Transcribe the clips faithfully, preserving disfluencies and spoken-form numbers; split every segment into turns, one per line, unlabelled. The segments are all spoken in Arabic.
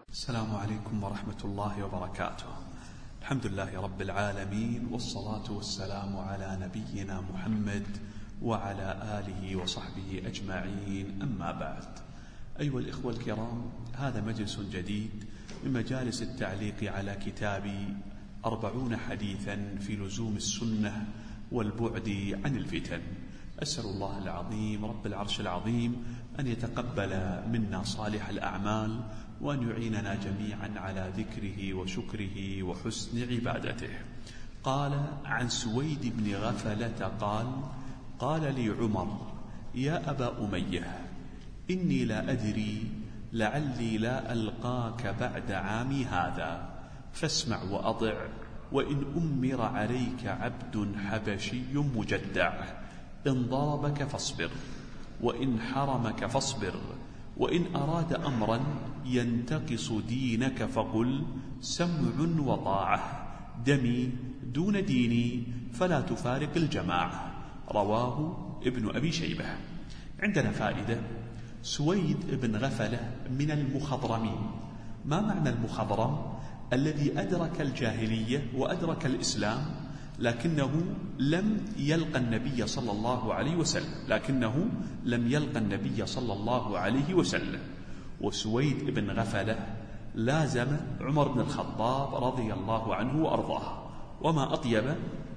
السلام عليكم ورحمة الله وبركاته. الحمد لله رب العالمين، والصلاة والسلام على نبينا محمد وعلى آله وصحبه أجمعين، أما بعد. أيها الإخوة الكرام، هذا مجلس جديد من مجالس التعليق على كتابي أربعون حديثا في لزوم السنة والبعد عن الفتن. أسأل الله العظيم رب العرش العظيم أن يتقبل منا صالح الأعمال، وأن يعيننا جميعا على ذكره وشكره وحسن عبادته. قال عن سويد بن غفلة قال: قال لي عمر: يا أبا أمية، إني لا أدري لعلي لا ألقاك بعد عامي هذا، فاسمع وأطع، وإن أمر عليك عبد حبشي مجدع، إن ضربك فاصبر، وإن حرمك فاصبر، وإن أراد أمرا ينتقص دينك فقل سمع وطاعة، دمي دون ديني فلا تفارق الجماعة. رواه ابن أبي شيبة. عندنا فائدة: سويد بن غفلة من المخضرمين. ما معنى المخضرم؟ الذي أدرك الجاهلية وأدرك الإسلام، لكنه لم يلقى النبي صلى الله عليه وسلم لكنه لم يلقى النبي صلى الله عليه وسلم وسويد بن غفلة لازم عمر بن الخطاب رضي الله عنه وأرضاه. وما أطيب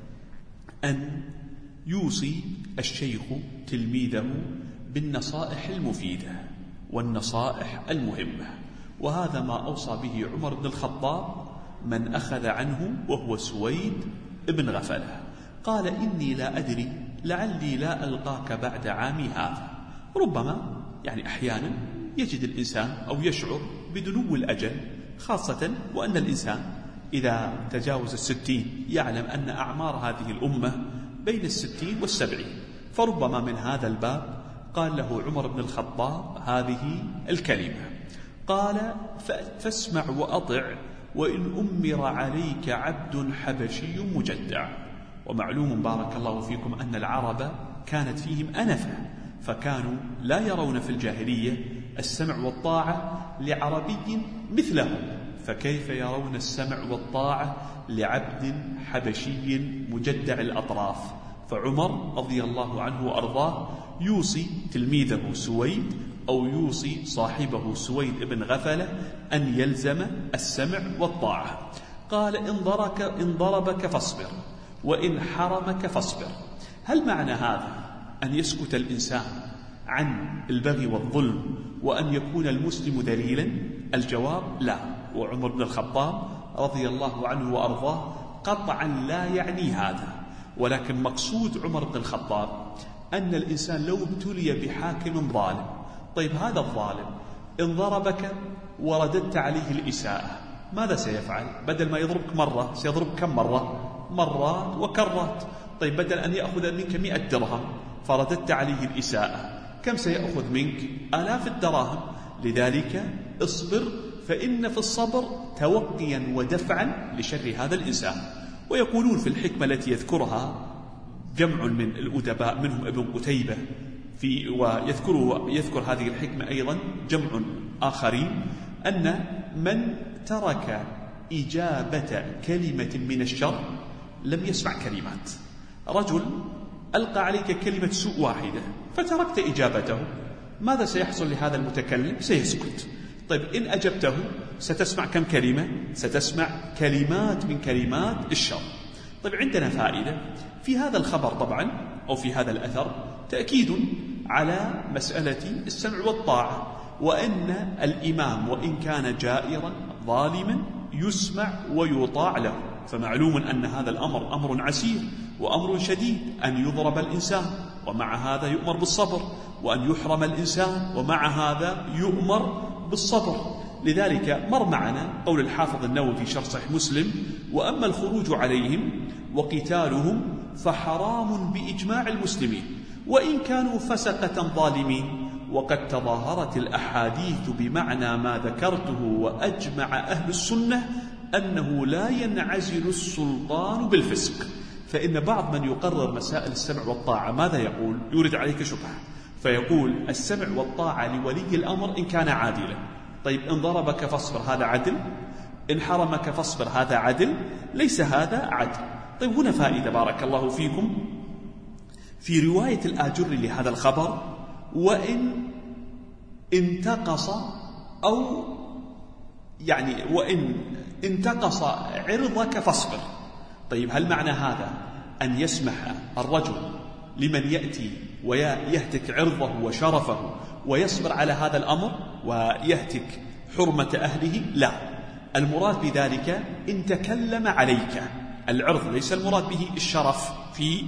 أن يوصي الشيخ تلميذه بالنصائح المفيدة والنصائح المهمة، وهذا ما أوصى به عمر بن الخطاب من أخذ عنه، وهو سويد ابن غفلة. قال: إني لا أدري لعلي لا ألقاك بعد عامي هذا. ربما يعني أحيانا يجد الإنسان أو يشعر بدنو الأجل، خاصة وأن الإنسان إذا تجاوز الستين يعلم أن أعمار هذه الأمة بين الستين والسبعين، فربما من هذا الباب قال له عمر بن الخطاب هذه الكلمة. قال: فاسمع وأطع، وإن أمر عليك عبد حبشي مجدع. ومعلوم بارك الله فيكم أن العرب كانت فيهم أنفة، فكانوا لا يرون في الجاهلية السمع والطاعة لعربي مثلهم، فكيف يرون السمع والطاعة لعبد حبشي مجدع الأطراف؟ فعمر رضي الله عنه وأرضاه يوصي تلميذه سويد أو يوصي صاحبه سويد بن غفلة أن يلزم السمع والطاعة. قال: إن ضرك إن ضربك فاصبر، وإن حرمك فاصبر. هل معنى هذا أن يسكت الإنسان عن البغي والظلم وأن يكون المسلم ذليلا؟ الجواب: لا. وعمر بن الخطاب رضي الله عنه وأرضاه قطعا لا يعني هذا، ولكن مقصود عمر بن الخطاب أن الإنسان لو ابتلي بحاكم ظالم، طيب هذا الظالم إن ضربك ورددت عليه الإساءة ماذا سيفعل؟ بدل ما يضربك مرة سيضربك كم مرة؟ مرات وكرات. طيب بدل أن يأخذ منك مئة درهم فرددت عليه الإساءة، كم سيأخذ منك؟ آلاف الدراهم. لذلك اصبر، فإن في الصبر توقيا ودفعا لشر هذا الإنسان. ويقولون في الحكمة التي يذكرها جمع من الأدباء منهم ابن قتيبة في ويذكر يذكر هذه الحكمة أيضا جمع آخرين، أن من ترك إجابة كلمة من الشر لم يسمع كلمات. رجل ألقى عليك كلمة سوء واحدة فتركت إجابته، ماذا سيحصل لهذا المتكلم؟ سيسكت. طيب إن أجبته ستسمع كم كلمة؟ ستسمع كلمات من كلمات الشر. طيب عندنا فائدة في هذا الخبر طبعا، أو في هذا الأثر، تأكيد على مسألة السمع والطاعة، وأن الإمام وإن كان جائرا ظالما يسمع ويطاع له. فمعلوم أن هذا الأمر أمر عسير وأمر شديد، أن يضرب الإنسان ومع هذا يؤمر بالصبر، وأن يحرم الإنسان ومع هذا يؤمر بالصبر. لذلك مر معنا قول الحافظ النووي في شرح صحيح مسلم: وأما الخروج عليهم وقتالهم فحرام بإجماع المسلمين، وإن كانوا فسقة ظالمين، وقد تظاهرت الأحاديث بمعنى ما ذكرته، وأجمع أهل السنة أنه لا ينعزل السلطان بالفسق. فإن بعض من يقرر مسائل السمع والطاعة ماذا يقول؟ يورد عليك شبهة، فيقول السمع والطاعة لولي الأمر إن كان عادلا، طيب إن ضربك فاصبر هذا عدل؟ إن حرمك فاصبر هذا عدل؟ ليس هذا عدل. طيب هنا فائدة بارك الله فيكم في رواية الآجري لهذا الخبر: وإن انتقص أو يعني وإن انتقص عرضك فاصبر. طيب هل معنى هذا أن يسمح الرجل لمن يأتي ويهتك عرضه وشرفه ويصبر على هذا الأمر ويهتك حرمة أهله؟ لا، المراد بذلك إن تكلم عليك. العرض ليس المراد به الشرف في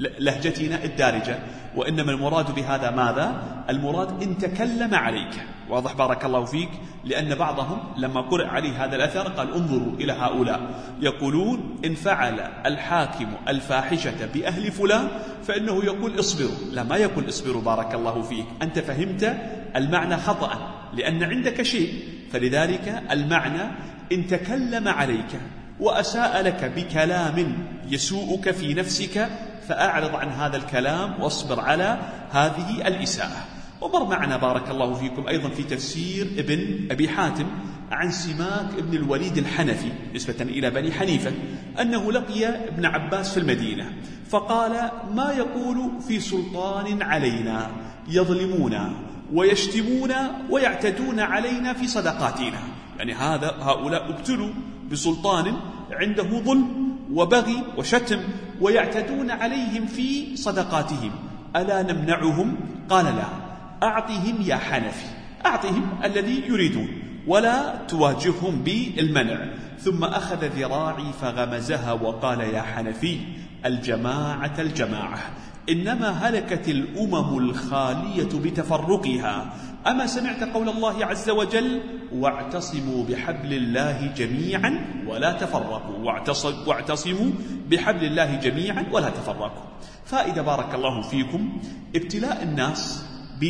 لهجتنا الدارجة، وإنما المراد بهذا ماذا؟ المراد إن تكلم عليك. واضح بارك الله فيك؟ لأن بعضهم لما قرأ عليه هذا الأثر قال انظروا إلى هؤلاء يقولون إن فعل الحاكم الفاحشة بأهل فلان فإنه يقول اصبروا. لا، ما يقول اصبروا بارك الله فيك، أنت فهمت المعنى خطأ لأن عندك شيء. فلذلك المعنى إن تكلم عليك وأساء لك بكلام يسوءك في نفسك فأعرض عن هذا الكلام واصبر على هذه الإساءة. ومر معنا بارك الله فيكم أيضا في تفسير ابن أبي حاتم عن سماك ابن الوليد الحنفي نسبة إلى بني حنيفة أنه لقي ابن عباس في المدينة فقال: ما يقول في سلطان علينا يظلمونا ويشتمونا ويعتدون علينا في صدقاتنا. يعني هذا هؤلاء ابتلوا بسلطان عنده ظلم وبغي وشتم ويعتدون عليهم في صدقاتهم، ألا نمنعهم؟ قال: لا، أعطهم يا حنفي، أعطهم الذي يريدون ولا تواجههم بالمنع. ثم أخذ ذراعي فغمزها وقال: يا حنفي، الجماعة الجماعة، إنما هلكت الأمم الخالية بتفرقها. أما سمعت قول الله عز وجل: واعتصموا بحبل الله جميعا ولا تفرقوا، واعتصموا بحبل الله جميعا ولا تفرقوا. فائدة بارك الله فيكم: ابتلاء الناس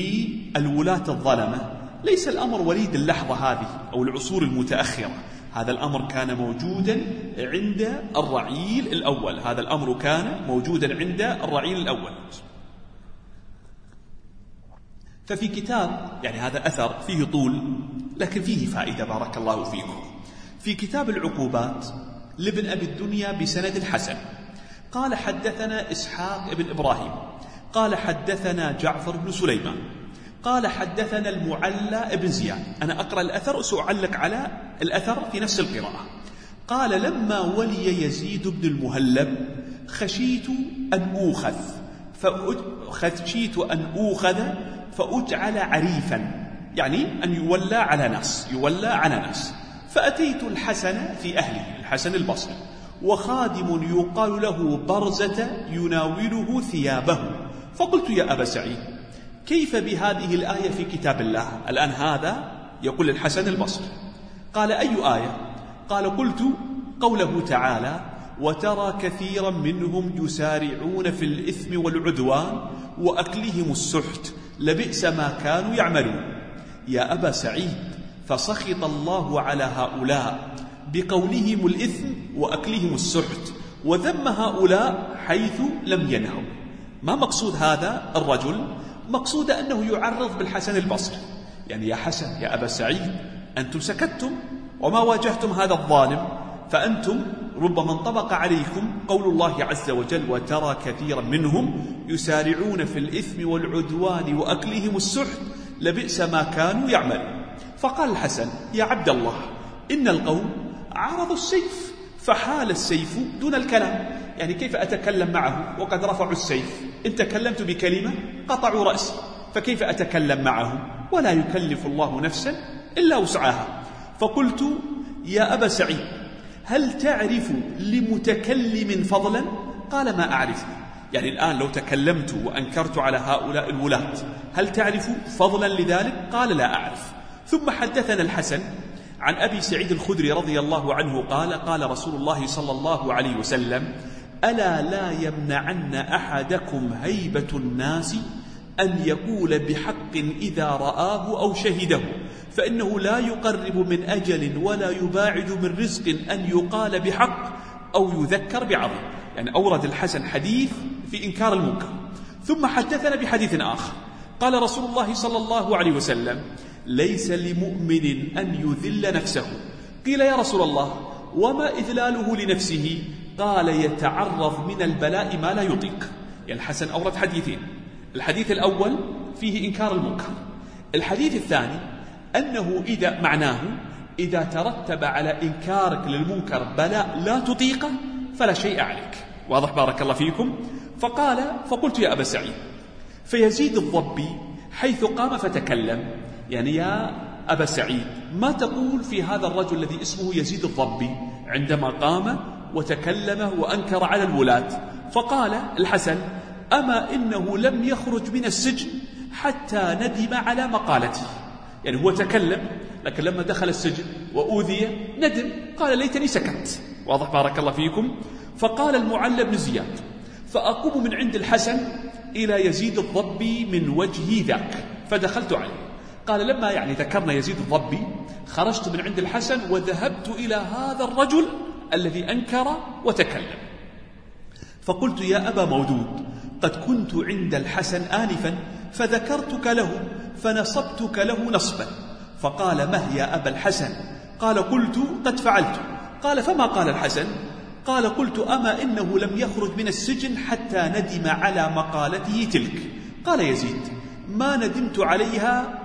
بالولاة الظلمة ليس الأمر وليد اللحظة هذه أو العصور المتأخرة، هذا الأمر كان موجودا عند الرعيل الأول، هذا الأمر كان موجودا عند الرعيل الأول. ففي كتاب، يعني هذا أثر فيه طول لكن فيه فائدة بارك الله فيكم، في كتاب العقوبات لابن أبي الدنيا بسند الحسن قال: حدثنا إسحاق بن إبراهيم قال: حدثنا جعفر بن سليمان قال: حدثنا المعلى بن زياد. أنا أقرأ الأثر وسأعلق على الأثر في نفس القراءة. قال: لما ولي يزيد بن المهلب خشيت أن أوخذ خشيت أن أوخذ فأجعل عريفا، يعني أن يولى على ناس يولى على ناس فأتيت الحسن في أهله، الحسن البصري، وخادم يقال له برزة يناوله ثيابه، فقلت: يا أبا سعيد، كيف بهذه الآية في كتاب الله؟ الآن هذا يقول الحسن البصري. قال: أي آية؟ قال: قلت: قوله تعالى: وترى كثيرا منهم يسارعون في الإثم والعدوان وأكلهم السحت لبئس ما كانوا يعملون. يا أبا سعيد، فسخط الله على هؤلاء بقولهم الإثم وأكلهم السحت وذم هؤلاء حيث لم ينهوا. ما مقصود هذا الرجل؟ مقصود أنه يعرض بالحسن البصري، يعني يا حسن يا أبا سعيد، أنتم سكتتم وما واجهتم هذا الظالم، فأنتم ربما انطبق عليكم قول الله عز وجل: وترى كثيرا منهم يسارعون في الإثم والعدوان وأكلهم السحت لبئس ما كانوا يعملون. فقال الحسن: يا عبد الله، إن القوم عرضوا السيف فحال السيف دون الكلام، يعني كيف أتكلم معه وقد رفعوا السيف؟ إن تكلمت بكلمة قطعوا رأسي، فكيف أتكلم معه؟ ولا يكلف الله نفسا إلا وسعها. فقلت: يا أبا سعيد، هل تعرف لمتكلم فضلا؟ قال: ما أعرفه. يعني الآن لو تكلمت وأنكرت على هؤلاء الولاة هل تعرف فضلا لذلك؟ قال: لا أعرف. ثم حدثنا الحسن عن أبي سعيد الخدري رضي الله عنه قال: قال رسول الله صلى الله عليه وسلم: ألا لا يمنعن أحدكم هيبة الناس أن يقول بحق إذا رآه أو شهده، فإنه لا يقرب من أجل ولا يباعد من رزق أن يقال بحق أو يذكر بعظيم. يعني أورد الحسن حديث في إنكار المنكر، ثم حدثنا بحديث آخر قال رسول الله صلى الله عليه وسلم: ليس لمؤمن أن يذل نفسه. قيل يا رسول الله وما إذلاله لنفسه؟ قال يتعرض من البلاء ما لا يطيق. يعني الحسن أورد حديثين، الحديث الأول فيه إنكار المنكر، الحديث الثاني أنه إذا معناه إذا ترتب على إنكارك للمنكر بلاء لا تطيقه فلا شيء عليك. واضح بارك الله فيكم؟ فقال فقلت يا أبا سعيد، فيزيد الضبي حيث قام فتكلم، يعني يا أبا سعيد ما تقول في هذا الرجل الذي اسمه يزيد الضبي عندما قام وتكلم وأنكر على الولاة؟ فقال الحسن أما إنه لم يخرج من السجن حتى ندم على مقالته. يعني هو تكلم لكن لما دخل السجن وأوذي ندم، قال ليتني سكت. واضح بارك الله فيكم؟ فقال المعلى بن زياد فأقوم من عند الحسن إلى يزيد الضبي من وجهي ذاك فدخلت عليه. قال لما يعني ذكرنا يزيد الضبي خرجت من عند الحسن وذهبت إلى هذا الرجل الذي أنكر وتكلم، فقلت يا أبا مودود قد كنت عند الحسن آنفا فذكرتك له فنصبتك له نصبا. فقال مه يا أبا الحسن؟ قال قلت قد فعلت. قال فما قال الحسن؟ قال قلت أما إنه لم يخرج من السجن حتى ندم على مقالته تلك. قال يزيد ما ندمت عليها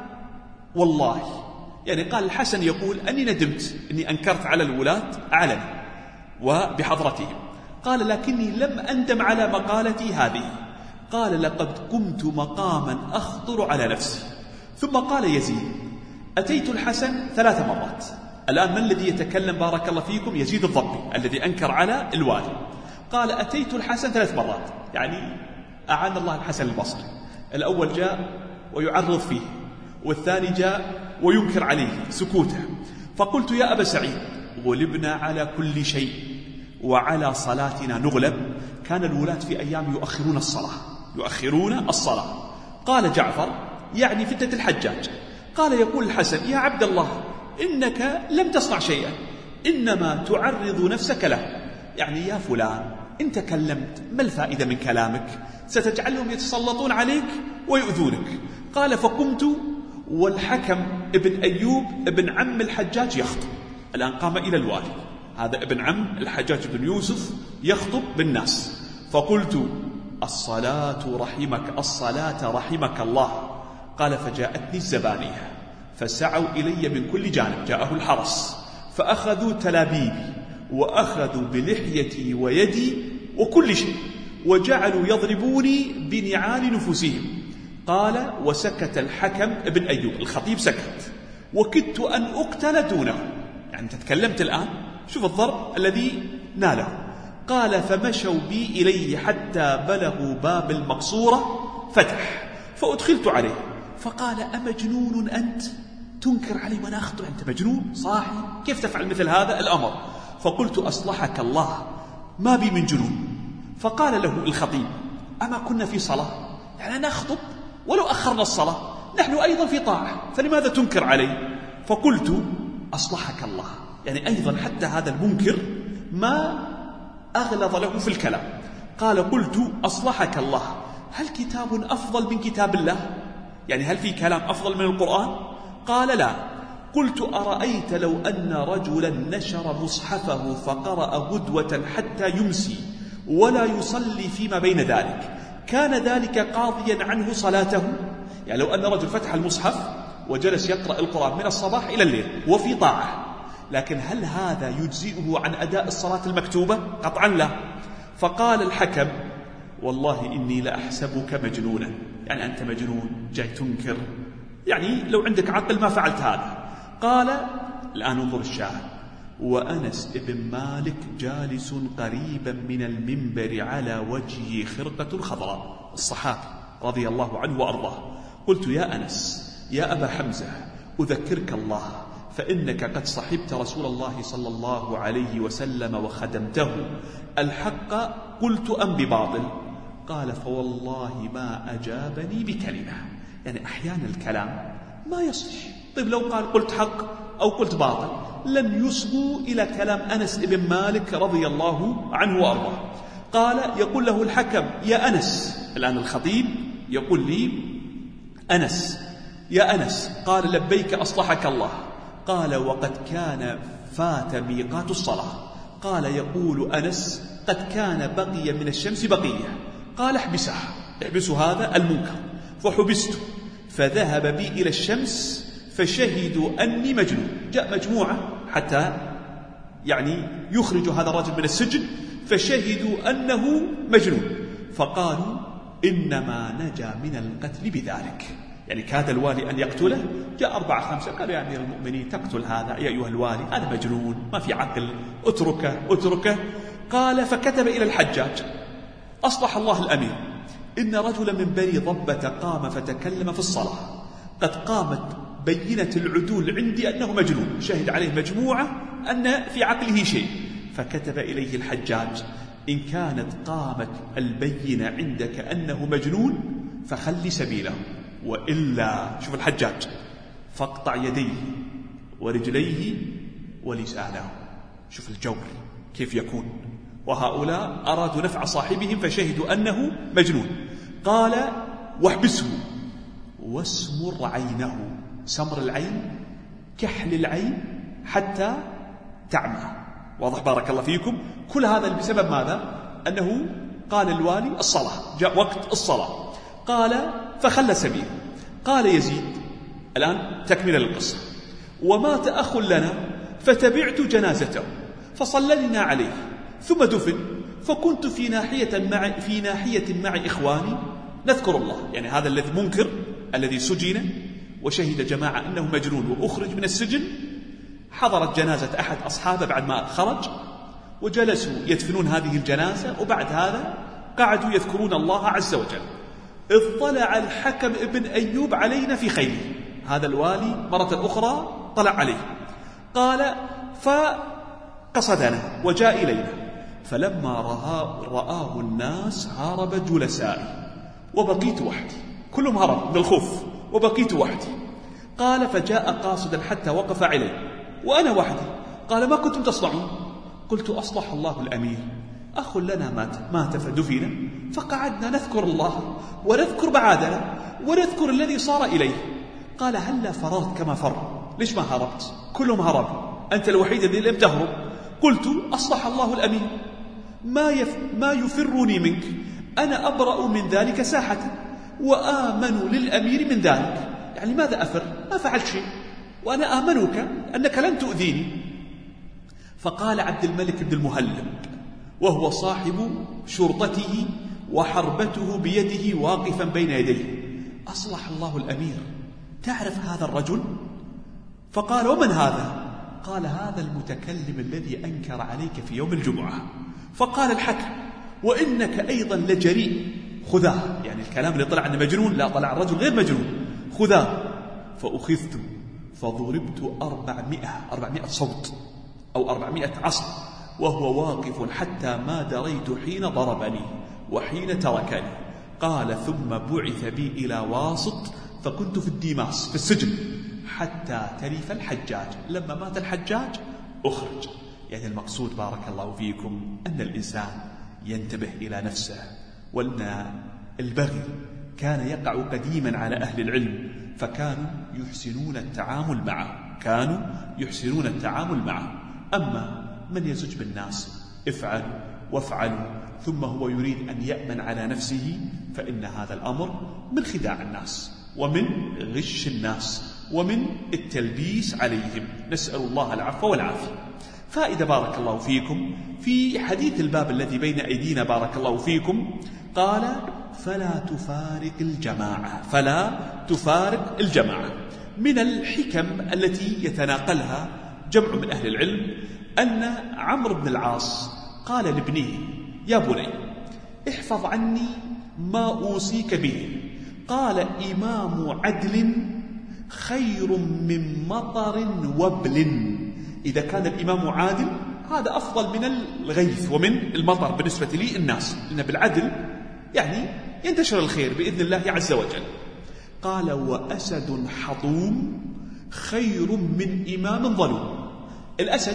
والله. يعني قال الحسن يقول أني ندمت أني أنكرت على الولاة علني وبحضرتهم. قال لكني لم أندم على مقالتي هذه. قال لقد قمت مقاما أخطر على نفسي. ثم قال يزيد أتيت الحسن ثلاث مرات. الآن من الذي يتكلم بارك الله فيكم؟ يزيد الضبي الذي أنكر على الوالي. قال أتيت الحسن ثلاث مرات، يعني أعان الله الحسن البصري. الأول جاء ويعرض فيه، والثاني جاء وينكر عليه سكوته. فقلت يا أبا سعيد غلبنا على كل شيء وعلى صلاتنا نغلب. كان الولاة في أيام يؤخرون الصلاة يؤخرون الصلاة. قال جعفر يعني فتنة الحجاج. قال يقول الحسن يا عبد الله إنك لم تصنع شيئا إنما تعرض نفسك له. يعني يا فلان إن تكلمت ما الفائدة من كلامك؟ ستجعلهم يتسلطون عليك ويؤذونك. قال فقمت والحكم ابن أيوب ابن عم الحجاج يخطب. الآن قام إلى الوالي، هذا ابن عم الحجاج بن يوسف يخطب بالناس. فقلت الصلاة رحمك الصلاة رحمك الله. قال فجاءتني الزبانية فسعوا إلي من كل جانب، جاءه الحرس فأخذوا تلابيبي وأخذوا بلحيتي ويدي وكل شيء وجعلوا يضربوني بنعال نفوسهم. قال وسكت الحكم ابن أيوب الخطيب سكت وكدت أن أقتل دونه. يعني تتكلمت الآن، شوف الضرب الذي ناله. قال فمشوا بي إليه حتى بلغوا باب المقصورة فتح فأدخلت عليه. فقال أمجنون أنت تنكر علي وأنا أخطب؟ أنت مجنون صاحي، كيف تفعل مثل هذا الأمر؟ فقلت أصلحك الله ما بي من جنون. فقال له الخطيب أما كنا في صلاة؟ يعني نخطب ولو أخرنا الصلاة نحن أيضا في طاعة، فلماذا تنكر علي؟ فقلت أصلحك الله، يعني أيضا حتى هذا المنكر ما أغلظ له في الكلام. قال قلت أصلحك الله هل كتاب أفضل من كتاب الله؟ يعني هل في كلام أفضل من القرآن؟ قال لا. قلت أرأيت لو أن رجلا نشر مصحفه فقرأ غدوة حتى يمسي ولا يصلي فيما بين ذلك كان ذلك قاضيا عنه صلاته؟ يعني لو أن رجل فتح المصحف وجلس يقرأ القرآن من الصباح إلى الليل وفي طاعة، لكن هل هذا يجزئه عن أداء الصلاة المكتوبة؟ قطعا لا. فقال الحكم والله إني لأحسبك مجنونا، يعني أنت مجنون جاي تنكر، يعني لو عندك عقل ما فعلت هذا. قال الآن انظر الشاهد وأنس ابن مالك جالس قريبا من المنبر على وجهه خرقة خضراء، الصحابي رضي الله عنه وأرضاه. قلت يا أنس يا أبا حمزة أذكرك الله فإنك قد صحبت رسول الله صلى الله عليه وسلم وخدمته، الحق قلت أم بباطل؟ قال فوالله ما أجابني بكلمة. يعني أحيانا الكلام ما يصلح. طيب لو قال قلت حق أو قلت باطل لن يصغوا إلى كلام أنس بن مالك رضي الله عنه وأرضاه. قال يقول له الحكم يا أنس، الآن الخطيب يقول لي أنس يا أنس. قال لبيك أصلحك الله. قال وقد كان فات ميقات الصلاة. قال يقول أنس قد كان بقي من الشمس بقية. قال احبسها، احبسوا هذا المنكر. فحبست فذهب بي إلى الشمس فشهدوا أني مجنون. جاء مجموعة حتى يعني يخرج هذا الرجل من السجن، فشهدوا أنه مجنون، فقالوا إنما نجا من القتل بذلك. يعني كاد الوالي أن يقتله، جاء أربعة خمسة قالوا يا أمير المؤمنين تقتل هذا يا أيها الوالي، هذا مجنون ما في عقل، اتركه اتركه. قال فكتب إلى الحجاج أصلح الله الأمير، إن رجلا من بني ضبة قام فتكلم في الصلاة، قد قامت بينة العدول عندي أنه مجنون، شهد عليه مجموعة أن في عقله شيء. فكتب إليه الحجاج إن كانت قامت البينة عندك أنه مجنون فخلي سبيله، وإلا شوف الحجاج فاقطع يديه ورجليه ولسانه. شوف الجور كيف يكون. وهؤلاء أرادوا نفع صاحبهم فشهدوا أنه مجنون. قال واحبسه واسمر عينه، سمر العين كحل العين حتى تعمى. واضح بارك الله فيكم. كل هذا بسبب ماذا؟ أنه قال الوالي الصلاة، جاء وقت الصلاة. قال فخلى سبيل. قال يزيد الآن تكمل القصة. ومات أخ لنا فتبعت جنازته فصللنا عليه ثم دفن، فكنت في ناحية مع في ناحية مع إخواني نذكر الله. يعني هذا الذي منكر الذي سجن وشهد جماعة أنه مجنون وأخرج من السجن، حضرت جنازة أحد أصحابه بعد ما خرج، وجلسوا يدفنون هذه الجنازة، وبعد هذا قعدوا يذكرون الله عز وجل. إذ طلع الحكم ابن أيوب علينا في خيله. هذا الوالي مرة أخرى طلع عليه. قال فقصدنا وجاء إلينا، فلما رآه, رآه الناس هرب جلسائي وبقيت وحدي. كلهم هرب من الخوف وبقيت وحدي. قال فجاء قاصدا حتى وقف علي وأنا وحدي. قال ما كنتم تصنعون؟ قلت أصلح الله الأمير، أخ لنا مات مات فدفن، فقعدنا نذكر الله ونذكر بعادنا ونذكر الذي صار إليه. قال هلا فررت كما فر؟ ليش ما هربت؟ كلهم هرب، أنت الوحيد الذي لم تهرب. قلت أصلح الله الأمير، ما, يف ما يفرني منك، أنا أبرأ من ذلك ساحة وآمن للأمير من ذلك. يعني ماذا أفر؟ ما فعلت شيء، وأنا آمنك أنك لن تؤذيني. فقال عبد الملك بن المهلب وهو صاحب شرطته وحربته بيده واقفا بين يديه: أصلح الله الأمير، تعرف هذا الرجل؟ فقال: ومن هذا؟ قال: هذا المتكلم الذي أنكر عليك في يوم الجمعة. فقال الحكم: وإنك أيضا لجريء، خذاه. يعني الكلام اللي طلع عنه مجنون، لا، طلع الرجل غير مجنون، خذاه. فأخذت فضربت أربعمائة أربعمائة صوت أو أربعمائة عصا وهو واقف حتى ما دريت حين ضربني وحين تركني. قال: ثم بعث بي إلى واسط، فكنت في الديماس في السجن حتى تلف الحجاج. لما مات الحجاج أخرج. يعني المقصود بارك الله فيكم أن الإنسان ينتبه إلى نفسه، وأن البغي كان يقع قديما على أهل العلم، فكانوا يحسنون التعامل معه، كانوا يحسنون التعامل معه. أما من يزج بالناس افعلوا وافعلوا ثم هو يريد أن يأمن على نفسه، فإن هذا الأمر من خداع الناس ومن غش الناس ومن التلبيس عليهم. نسأل الله العفو والعافية. فائدة بارك الله فيكم في حديث الباب الذي بين أيدينا بارك الله فيكم، قال: فلا تفارق الجماعة، فلا تفارق الجماعة. من الحكم التي يتناقلها جمع من أهل العلم أن عمرو بن العاص قال لابنه: يا بني احفظ عني ما أوصيك به. قال: إمام عدل خير من مطر وبل. إذا كان الإمام عادل هذا أفضل من الغيث ومن المطر بالنسبة لي الناس، لأن بالعدل يعني ينتشر الخير بإذن الله عز وجل. قال: وأسد حطوم خير من إمام ظلوم. الأسد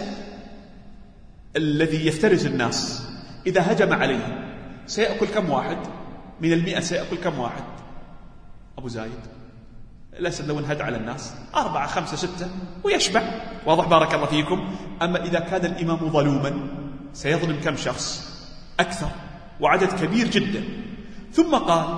الذي يفترس الناس إذا هجم عليه سيأكل كم واحد من المئة؟ سيأكل كم واحد؟ أبو زايد الأسد لو انهد على الناس أربعة خمسة ستة ويشبع، واضح بارك الله فيكم. أما إذا كان الإمام ظلوما سيظلم كم شخص؟ أكثر وعدد كبير جدا. ثم قال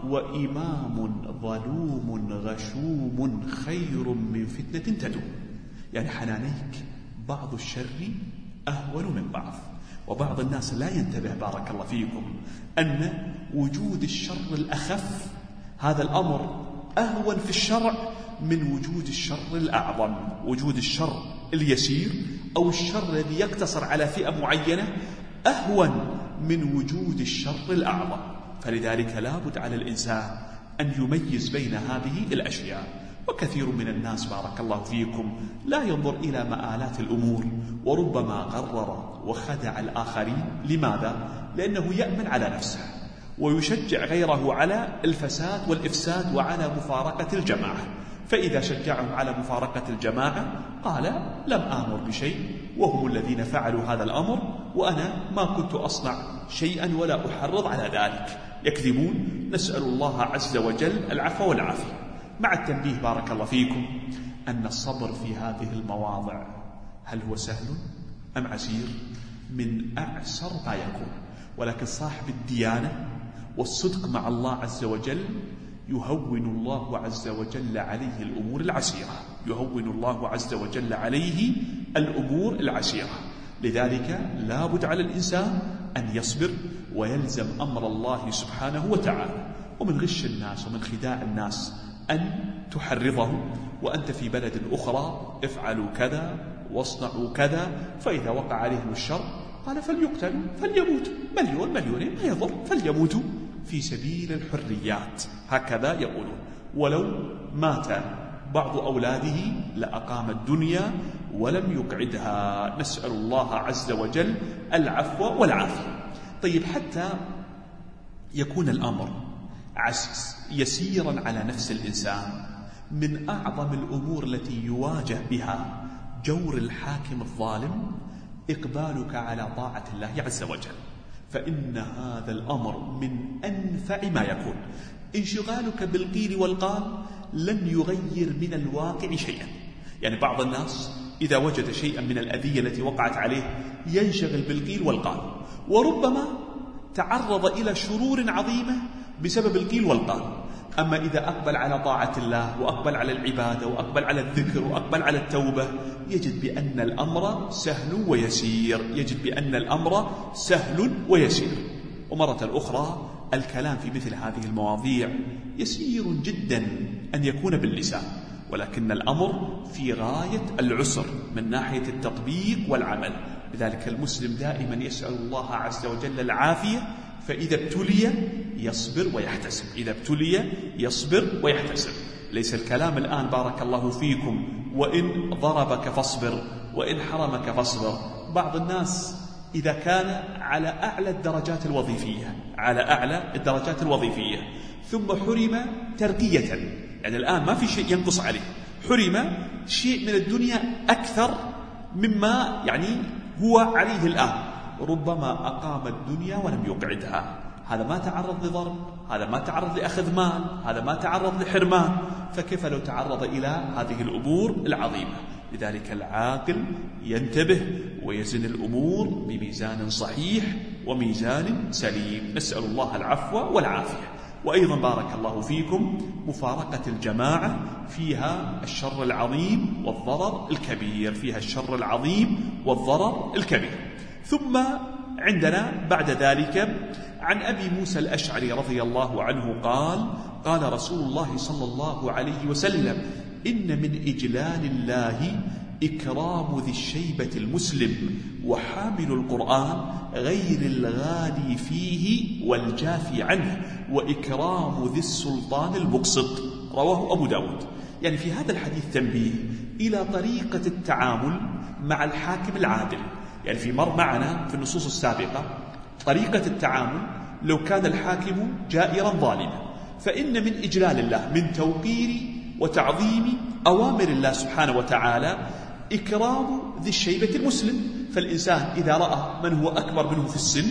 وإمام ظلوم غشوم خير من فتنة تدوم. يعني حنانيك بعض الشر أهون من بعض. وبعض الناس لا ينتبه بارك الله فيكم أن وجود الشر الأخف هذا الأمر أهون في الشرع من وجود الشر الأعظم. وجود الشر اليسير أو الشر الذي يقتصر على فئة معينة أهون من وجود الشر الأعظم. فلذلك لا بد على الإنسان أن يميز بين هذه الأشياء. وكثير من الناس بارك الله فيكم لا ينظر إلى مآلات الأمور، وربما غرر وخدع الآخرين. لماذا؟ لأنه يأمن على نفسه ويشجع غيره على الفساد والإفساد وعلى مفارقة الجماعة. فإذا شجعهم على مفارقة الجماعة قال لم آمر بشيء وهم الذين فعلوا هذا الأمر وأنا ما كنت أصنع شيئا ولا أحرض على ذلك. يكذبون. نسأل الله عز وجل العفو والعافية. مع التنبيه بارك الله فيكم أن الصبر في هذه المواضع هل هو سهل أم عسير؟ من أعسر ما يكون. ولكن صاحب الديانة والصدق مع الله عز وجل يهون الله عز وجل عليه الأمور العسيرة. يهون الله عز وجل عليه الأمور العسيرة. لذلك لا بد على الإنسان أن يصبر ويلزم أمر الله سبحانه وتعالى. ومن غش الناس ومن خداع الناس أن تحرضه وأنت في بلد أخرى افعلوا كذا واصنعوا كذا، فإذا وقع عليهم الشر قال فليقتلوا فليموتوا مليون مليونين ما يضر فليموتوا في سبيل الحريات. هكذا يقولون. ولو مات بعض أولاده لأقام الدنيا ولم يقعدها. نسأل الله عز وجل العفو والعافية. طيب حتى يكون الأمر يسيرا على نفس الإنسان، من أعظم الأمور التي يواجه بها جور الحاكم الظالم إقبالك على طاعة الله عز وجل. فإن هذا الأمر من أنفع ما يكون. انشغالك بالقيل والقال لن يغير من الواقع شيئا. يعني بعض الناس إذا وجد شيئا من الأذية التي وقعت عليه ينشغل بالقيل والقال، وربما تعرض إلى شرور عظيمة بسبب القيل والقال. أما إذا أقبل على طاعة الله وأقبل على العبادة وأقبل على الذكر وأقبل على التوبة يجد بأن الأمر سهل ويسير. يجد بأن الأمر سهل ويسير. ومرة أخرى الكلام في مثل هذه المواضيع يسير جدا أن يكون باللسان، ولكن الأمر في غاية العسر من ناحية التطبيق والعمل. لذلك المسلم دائما يسأل الله عز وجل العافية. فإذا ابتلي يصبر ويحتسب. إذا ابتلي يصبر ويحتسب. ليس الكلام الآن بارك الله فيكم وإن ضربك فاصبر وإن حرمك فاصبر. بعض الناس إذا كان على أعلى الدرجات الوظيفية على أعلى الدرجات الوظيفية ثم حرم ترقية، يعني الآن ما في شيء ينقص عليه، حرم شيء من الدنيا أكثر مما يعني هو عليه الآن، ربما أقام الدنيا ولم يقعدها. هذا ما تعرض لضرب، هذا ما تعرض لأخذ مال، هذا ما تعرض لحرمان، فكيف لو تعرض إلى هذه الأمور العظيمة؟ لذلك العاقل ينتبه ويزن الأمور بميزان صحيح وميزان سليم. نسأل الله العفو والعافية. وأيضا بارك الله فيكم مفارقة الجماعة فيها الشر العظيم والضرر الكبير. فيها الشر العظيم والضرر الكبير. ثم عندنا بعد ذلك عن أبي موسى الأشعري رضي الله عنه قال قال رسول الله صلى الله عليه وسلم إن من إجلال الله إكرام ذي الشيبة المسلم وحامل القرآن غير الغالي فيه والجافي عنه وإكرام ذي السلطان المقسط. رواه أبو داود. يعني في هذا الحديث تنبيه إلى طريقة التعامل مع الحاكم العادل. يعني في مر معنا في النصوص السابقة طريقة التعامل لو كان الحاكم جائرا ظالما، فإن من إجلال الله من توقير وتعظيم أوامر الله سبحانه وتعالى إكرام ذي الشيبة المسلم. فالإنسان إذا رأى من هو أكبر منه في السن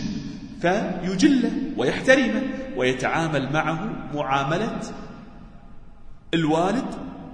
فيجله ويحترمه ويتعامل معه معاملة الوالد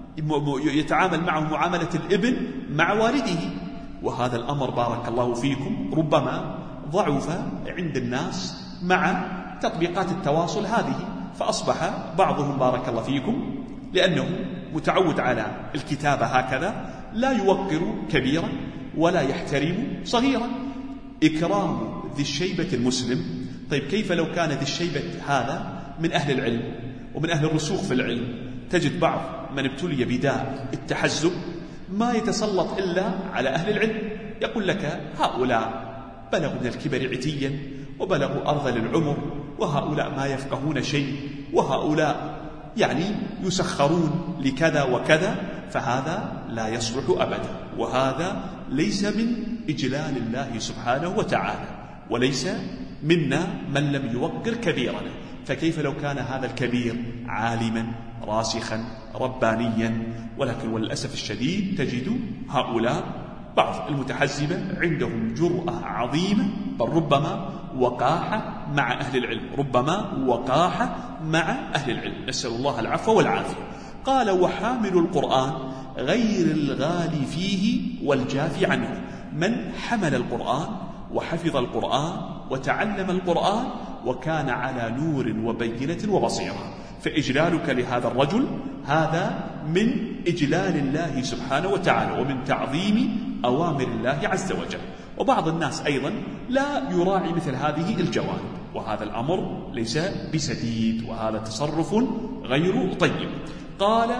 يتعامل معه معاملة الابن مع والده، وهذا الأمر بارك الله فيكم ربما ضعف عند الناس مع تطبيقات التواصل هذه، فأصبح بعضهم بارك الله فيكم لأنه متعود على الكتابة هكذا لا يوقر كبيرا ولا يحترم صغيرا. إكرام ذي الشيبة المسلم، طيب كيف لو كان ذي الشيبة هذا من أهل العلم ومن أهل الرسوخ في العلم؟ تجد بعض من ابتلي بداء التحزب ما يتسلط إلا على أهل العلم، يقول لك هؤلاء بلغوا من الكبر عتيا وبلغوا أرذل العمر، وهؤلاء ما يفقهون شيء، وهؤلاء يعني يسخرون لكذا وكذا، فهذا لا يصلح أبدا، وهذا ليس من إجلال الله سبحانه وتعالى، وليس منا من لم يوقر كبيرنا. فكيف لو كان هذا الكبير عالما راسخا ربانيا؟ ولكن وللأسف الشديد تجد هؤلاء بعض المتحزبة عندهم جرأة عظيمة، بل ربما وقاحة مع أهل العلم، ربما وقاحة مع أهل العلم، نسأل الله العفو والعافية. قال وحامل القرآن غير الغالي فيه والجافي عنه، من حمل القرآن وحفظ القرآن وتعلم القرآن وكان على نور وبينة وبصيرة، فإجلالك لهذا الرجل هذا من إجلال الله سبحانه وتعالى ومن تعظيم أوامر الله عز وجل. وبعض الناس أيضا لا يراعي مثل هذه الجوانب، وهذا الأمر ليس بسديد، وهذا تصرف غير طيب. قال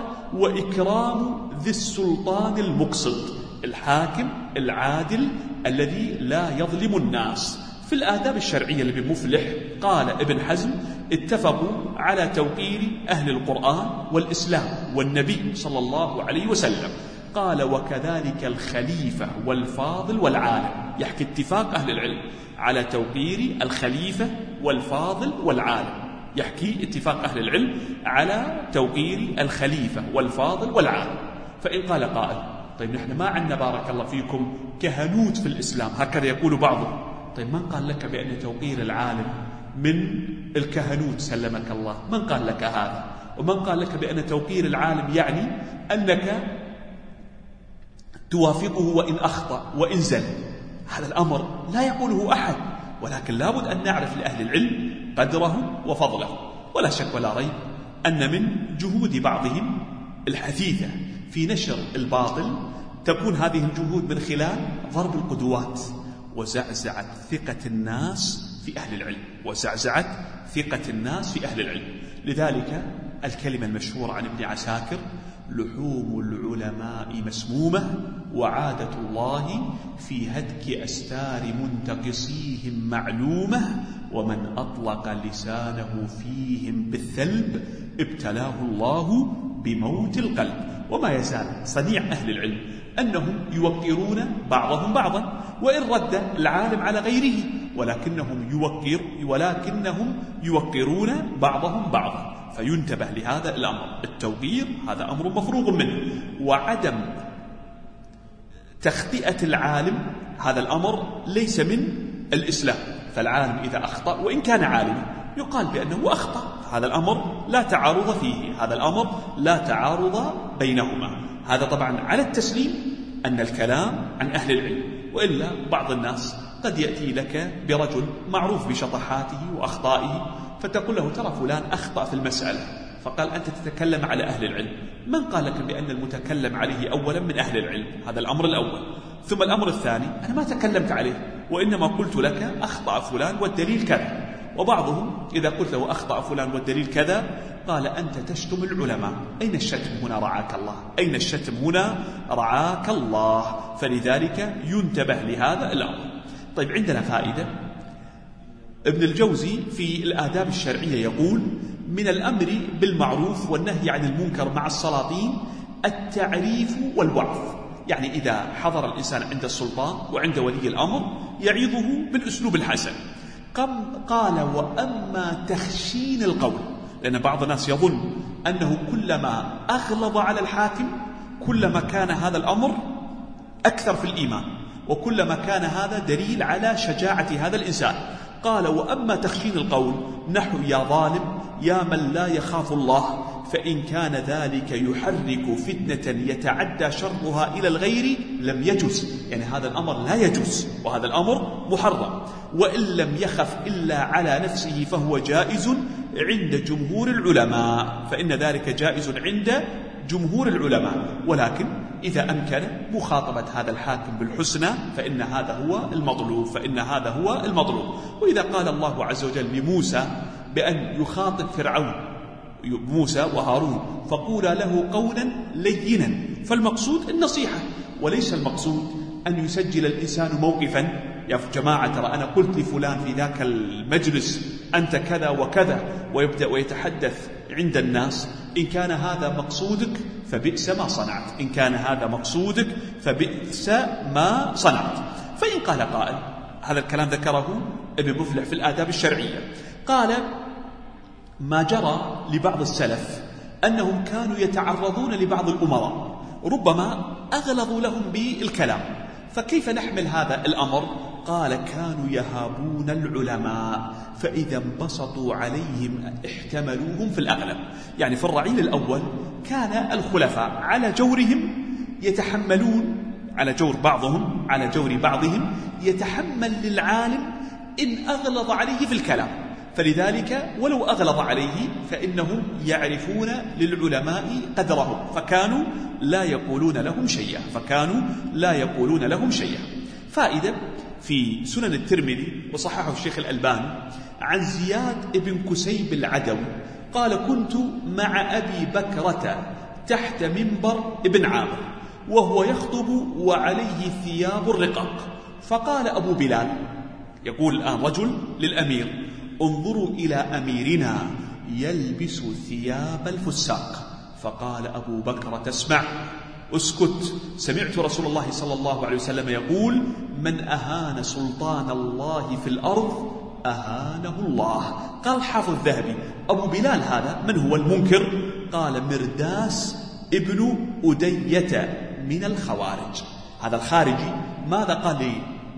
وإكرام ذي السلطان المقسط، الحاكم العادل الذي لا يظلم الناس. في الآداب الشرعية لابن مفلح قال ابن حزم اتفقوا على توقير أهل القرآن والإسلام والنبي صلى الله عليه وسلم. قال وكذلك الخليفة والفاضل والعالم، يحكي اتفاق أهل العلم على توقير الخليفة والفاضل والعالم، يحكي اتفاق أهل العلم على توقير الخليفة والفاضل والعالم. فإن قال قائل طيب نحن ما عندنا بارك الله فيكم كهنوت في الإسلام، هكذا يقول بعضهم، طيب من قال لك بأن توقير العالم من الكهنوت سلمك الله؟ من قال لك هذا؟ ومن قال لك بأن توقير العالم يعني أنك توافقه وإن أخطأ وإن زل؟ هذا الأمر لا يقوله أحد، ولكن لابد أن نعرف لأهل العلم قدره وفضله. ولا شك ولا ريب أن من جهود بعضهم الحثيثة في نشر الباطل تكون هذه الجهود من خلال ضرب القدوات وزعزعة ثقة الناس في أهل العلم، وزعزعة ثقة الناس في أهل العلم. لذلك الكلمة المشهورة عن ابن عساكر: لحوم العلماء مسمومة وعادة الله في هتك أستار منتقصيهم معلومة، ومن أطلق لسانه فيهم بالثلب ابتلاه الله بموت القلب. وما يزال صنيع أهل العلم أنهم يوقرون بعضهم بعضا، وإن رد العالم على غيره، ولكنهم يوقر ولكنهم يوقرون بعضهم بعضا. فينتبه لهذا الأمر، التوقير هذا أمر مفروغ منه، وعدم تخطئة العالم هذا الأمر ليس من الإسلام. فالعالم إذا أخطأ وإن كان عالما يقال بأنه أخطأ، هذا الأمر لا تعارض فيه، هذا الأمر لا تعارض بينهما. هذا طبعا على التسليم أن الكلام عن أهل العلم، وإلا بعض الناس قد يأتي لك برجل معروف بشطحاته وأخطائه فتقول له ترى فلان أخطأ في المسألة، فقال أنت تتكلم على أهل العلم. من قال لك بأن المتكلم عليه أولا من أهل العلم؟ هذا الأمر الأول. ثم الأمر الثاني، أنا ما تكلمت عليه، وإنما قلت لك أخطأ فلان والدليل كذا. وبعضهم إذا قلت له أخطأ فلان والدليل كذا قال أنت تشتم العلماء. أين الشتم هنا رعاك الله؟ أين الشتم هنا رعاك الله؟ فلذلك ينتبه لهذا الأمر. طيب عندنا فائدة. ابن الجوزي في الآداب الشرعية يقول: من الأمر بالمعروف والنهي عن المنكر مع السلاطين التعريف والوعظ. يعني إذا حضر الإنسان عند السلطان وعند ولي الأمر يعظه بالأسلوب الحسن. قال: وأما تخشين القول، لأن بعض الناس يظن أنه كلما أغلظ على الحاكم كلما كان هذا الأمر أكثر في الإيمان، وكلما كان هذا دليل على شجاعة هذا الإنسان. قال: وأما تخشين القول نحو يا ظالم، يا من لا يخاف الله، فإن كان ذلك يحرك فتنة يتعدى شرها إلى الغير لم يجوز، يعني هذا الأمر لا يجوز وهذا الأمر محرم. وإن لم يخف إلا على نفسه فهو جائز عند جمهور العلماء، فإن ذلك جائز عند جمهور العلماء، ولكن إذا أمكن مخاطبة هذا الحاكم بالحسنى فإن هذا هو المطلوب فإن هذا هو المطلوب. وإذا قال الله عز وجل لموسى بأن يخاطب فرعون موسى وهارون فقولا له قولا لينا، فالمقصود النصيحة وليس المقصود أن يسجل الإنسان موقفا يا جماعة ترى أنا قلت لفلان في ذاك المجلس أنت كذا وكذا، ويبدأ ويتحدث عند الناس. إن كان هذا مقصودك فبئس ما صنعت، إن كان هذا مقصودك فبئس ما صنعت. فإن قال قائل، هذا الكلام ذكره ابن مفلح في الآداب الشرعية، قال ما جرى لبعض السلف أنهم كانوا يتعرضون لبعض الأمراء ربما أغلظوا لهم بالكلام، فكيف نحمل هذا الأمر؟ قال كانوا يهابون العلماء فإذا انبسطوا عليهم احتملوهم في الأغلب. يعني في الرعيل الأول كان الخلفاء على جورهم يتحملون، على جور بعضهم على جور بعضهم يتحمل للعالم إن أغلظ عليه في الكلام، فلذلك ولو أغلظ عليه فإنهم يعرفون للعلماء قدرهم فكانوا لا يقولون لهم شيئا فكانوا لا يقولون لهم شيئا. فائدة في سنن الترمذي وصححه الشيخ الألباني عن زياد بن كسيب العدوي قال كنت مع أبي بكرة تحت منبر ابن عامر وهو يخطب وعليه ثياب الرقاق، فقال أبو بلال، يقول الآن رجل للأمير، انظروا إلى أميرنا يلبس ثياب الفساق. فقال أبو بكر تسمع اسكت، سمعت رسول الله صلى الله عليه وسلم يقول من أهان سلطان الله في الأرض أهانه الله. قال حافظ الذهبي أبو بلال هذا من هو المنكر؟ قال مرداس ابن أدية من الخوارج. هذا الخارجي ماذا قال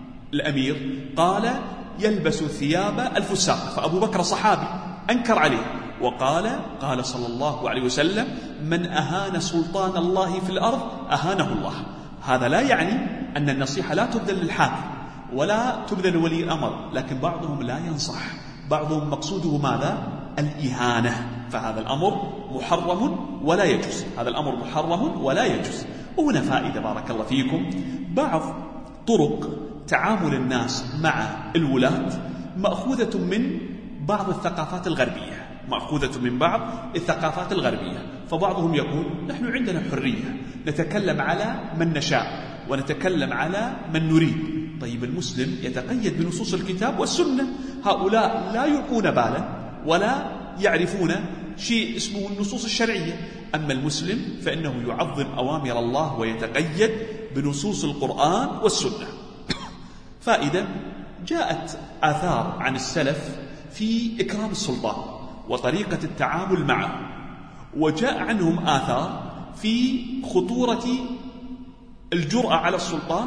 للأمير؟ قال يلبس ثياب الفساق، فأبو بكر صحابي أنكر عليه وقال قال صلى الله عليه وسلم من أهان سلطان الله في الأرض أهانه الله. هذا لا يعني أن النصيحة لا تبذل للحاكم ولا تبذل لولي الأمر، لكن بعضهم لا ينصح، بعضهم مقصوده ماذا؟ الإهانة، فهذا الأمر محرم ولا يجوز، هذا الأمر محرم ولا يجوز. وهنا فائدة بارك الله فيكم، بعض طرق تعامل الناس مع الولاة مأخوذة من بعض الثقافات الغربية مأخوذة من بعض الثقافات الغربية فبعضهم يقول نحن عندنا حرية نتكلم على من نشاء ونتكلم على من نريد. طيب المسلم يتقيد بنصوص الكتاب والسنة، هؤلاء لا يلقون بالا ولا يعرفون شيء اسمه النصوص الشرعية، أما المسلم فإنه يعظم أوامر الله ويتقيد بنصوص القرآن والسنة. فائدة، جاءت آثار عن السلف في إكرام السلطان وطريقة التعامل معه، وجاء عنهم آثار في خطورة الجرأة على السلطان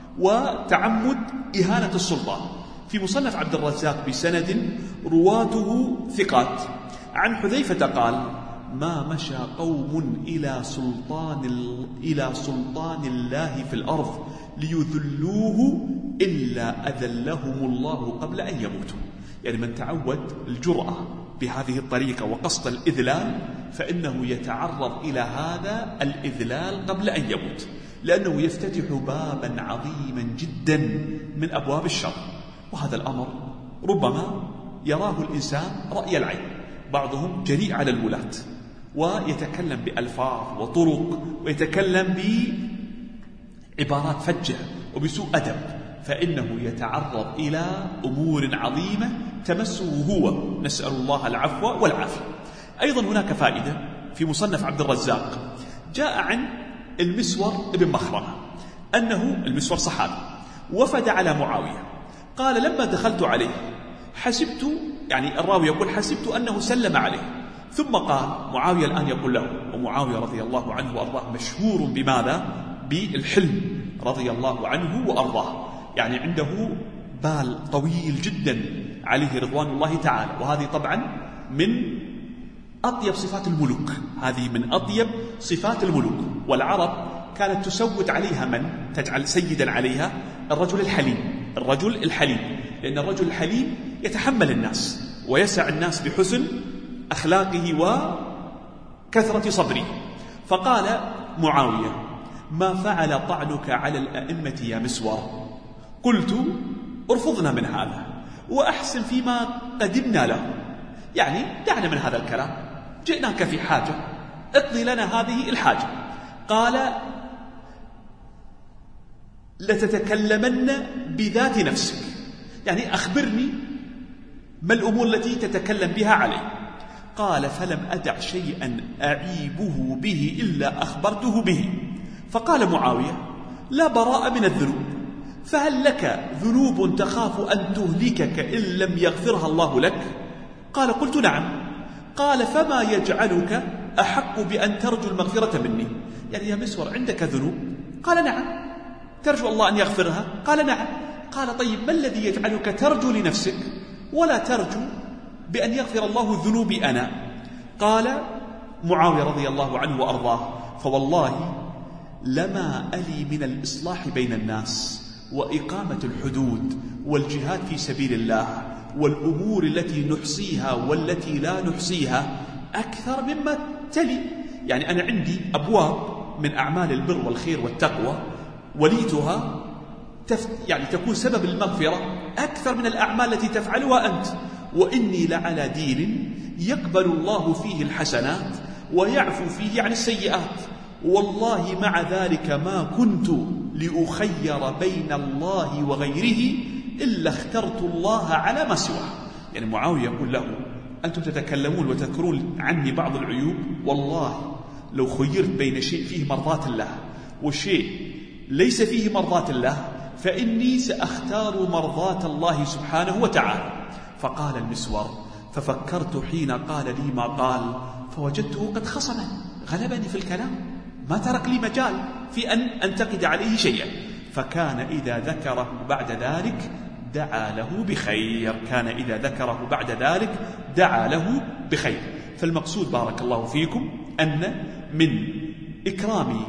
وتعمد إهانة السلطان. في مصنف عبد الرزاق بسند رواته ثقات عن حذيفة قال ما مشى قوم إلى سلطان, إلى سلطان الله في الأرض ليذلوه إلا أذلهم الله قبل أن يموتوا. يعني من تعود الجرأة بهذه الطريقة وقصد الإذلال فإنه يتعرض إلى هذا الإذلال قبل أن يموت، لأنه يفتتح بابا عظيما جدا من أبواب الشر. وهذا الأمر ربما يراه الإنسان رأي العين، بعضهم جريء على الولاة ويتكلم بألفاظ وطرق ويتكلم بعبارات فجة وبسوء أدب، فإنه يتعرض إلى أمور عظيمة تمسه هو، نسأل الله العفو والعافية. أيضا هناك فائدة في مصنف عبد الرزاق، جاء عن المسور ابن مخرمة أنه المسور صحابي وفد على معاوية، قال لما دخلت عليه حسبت، يعني الراوي يقول حسبت أنه سلم عليه، ثم قال معاوية الآن يقول له، ومعاوية رضي الله عنه وأرضاه مشهور بماذا؟ بالحلم رضي الله عنه وأرضاه، يعني عنده بال طويل جدا عليه رضوان الله تعالى، وهذه طبعا من أطيب صفات الملوك، هذه من أطيب صفات الملوك. والعرب كانت تسود عليها من تجعل سيدا عليها الرجل الحليم، الرجل الحليم، لأن الرجل الحليم يتحمل الناس ويسع الناس بحسن أخلاقه وكثرة صبره. فقال معاوية: ما فعل طعنك على الأئمة يا مسور؟ قلت: ارفضنا من هذا وأحسن فيما قدمنا له، يعني دعنا من هذا الكلام، جئناك في حاجة، اقضي لنا هذه الحاجة. قال: لتتكلمن بذات نفسك، يعني أخبرني ما الأمور التي تتكلم بها علي. قال: فلم أدع شيئا أعيبه به إلا أخبرته به. فقال معاوية: لا براء من الذنوب، فهل لك ذنوب تخاف أن تهلكك إن لم يغفرها الله لك؟ قال: قلت: نعم. قال: فما يجعلك أحق بأن ترجو المغفرة مني؟ يعني يا مسور عندك ذنوب؟ قال: نعم. ترجو الله أن يغفرها؟ قال: نعم. قال: طيب ما الذي يجعلك ترجو لنفسك ولا ترجو بأن يغفر الله ذنوبي أنا؟ قال معاوية رضي الله عنه وأرضاه: فوالله لما ألي من الإصلاح بين الناس وإقامة الحدود والجهاد في سبيل الله والأمور التي نحصيها والتي لا نحصيها أكثر مما تلي. يعني أنا عندي أبواب من أعمال البر والخير والتقوى وليتها تف... يعني تكون سبب المغفرة أكثر من الأعمال التي تفعلها أنت. وإني لعلى دين يقبل الله فيه الحسنات ويعفو فيه عن السيئات، والله مع ذلك ما كنت لأخير بين الله وغيره إلا اخترت الله على ما سواه. يعني معاوية يقول له: أنتم تتكلمون وتذكرون عني بعض العيوب، والله لو خيرت بين شيء فيه مرضاة الله وشيء ليس فيه مرضاة الله فإني سأختار مرضاة الله سبحانه وتعالى. فقال المسور: ففكرت حين قال لي ما قال فوجدته قد خصمني، غلبني في الكلام، ما ترك لي مجال في أن أنتقد عليه شيئا. فكان إذا ذكره بعد ذلك دعا له بخير، كان إذا ذكره بعد ذلك دعا له بخير. فالمقصود بارك الله فيكم أن من إكرام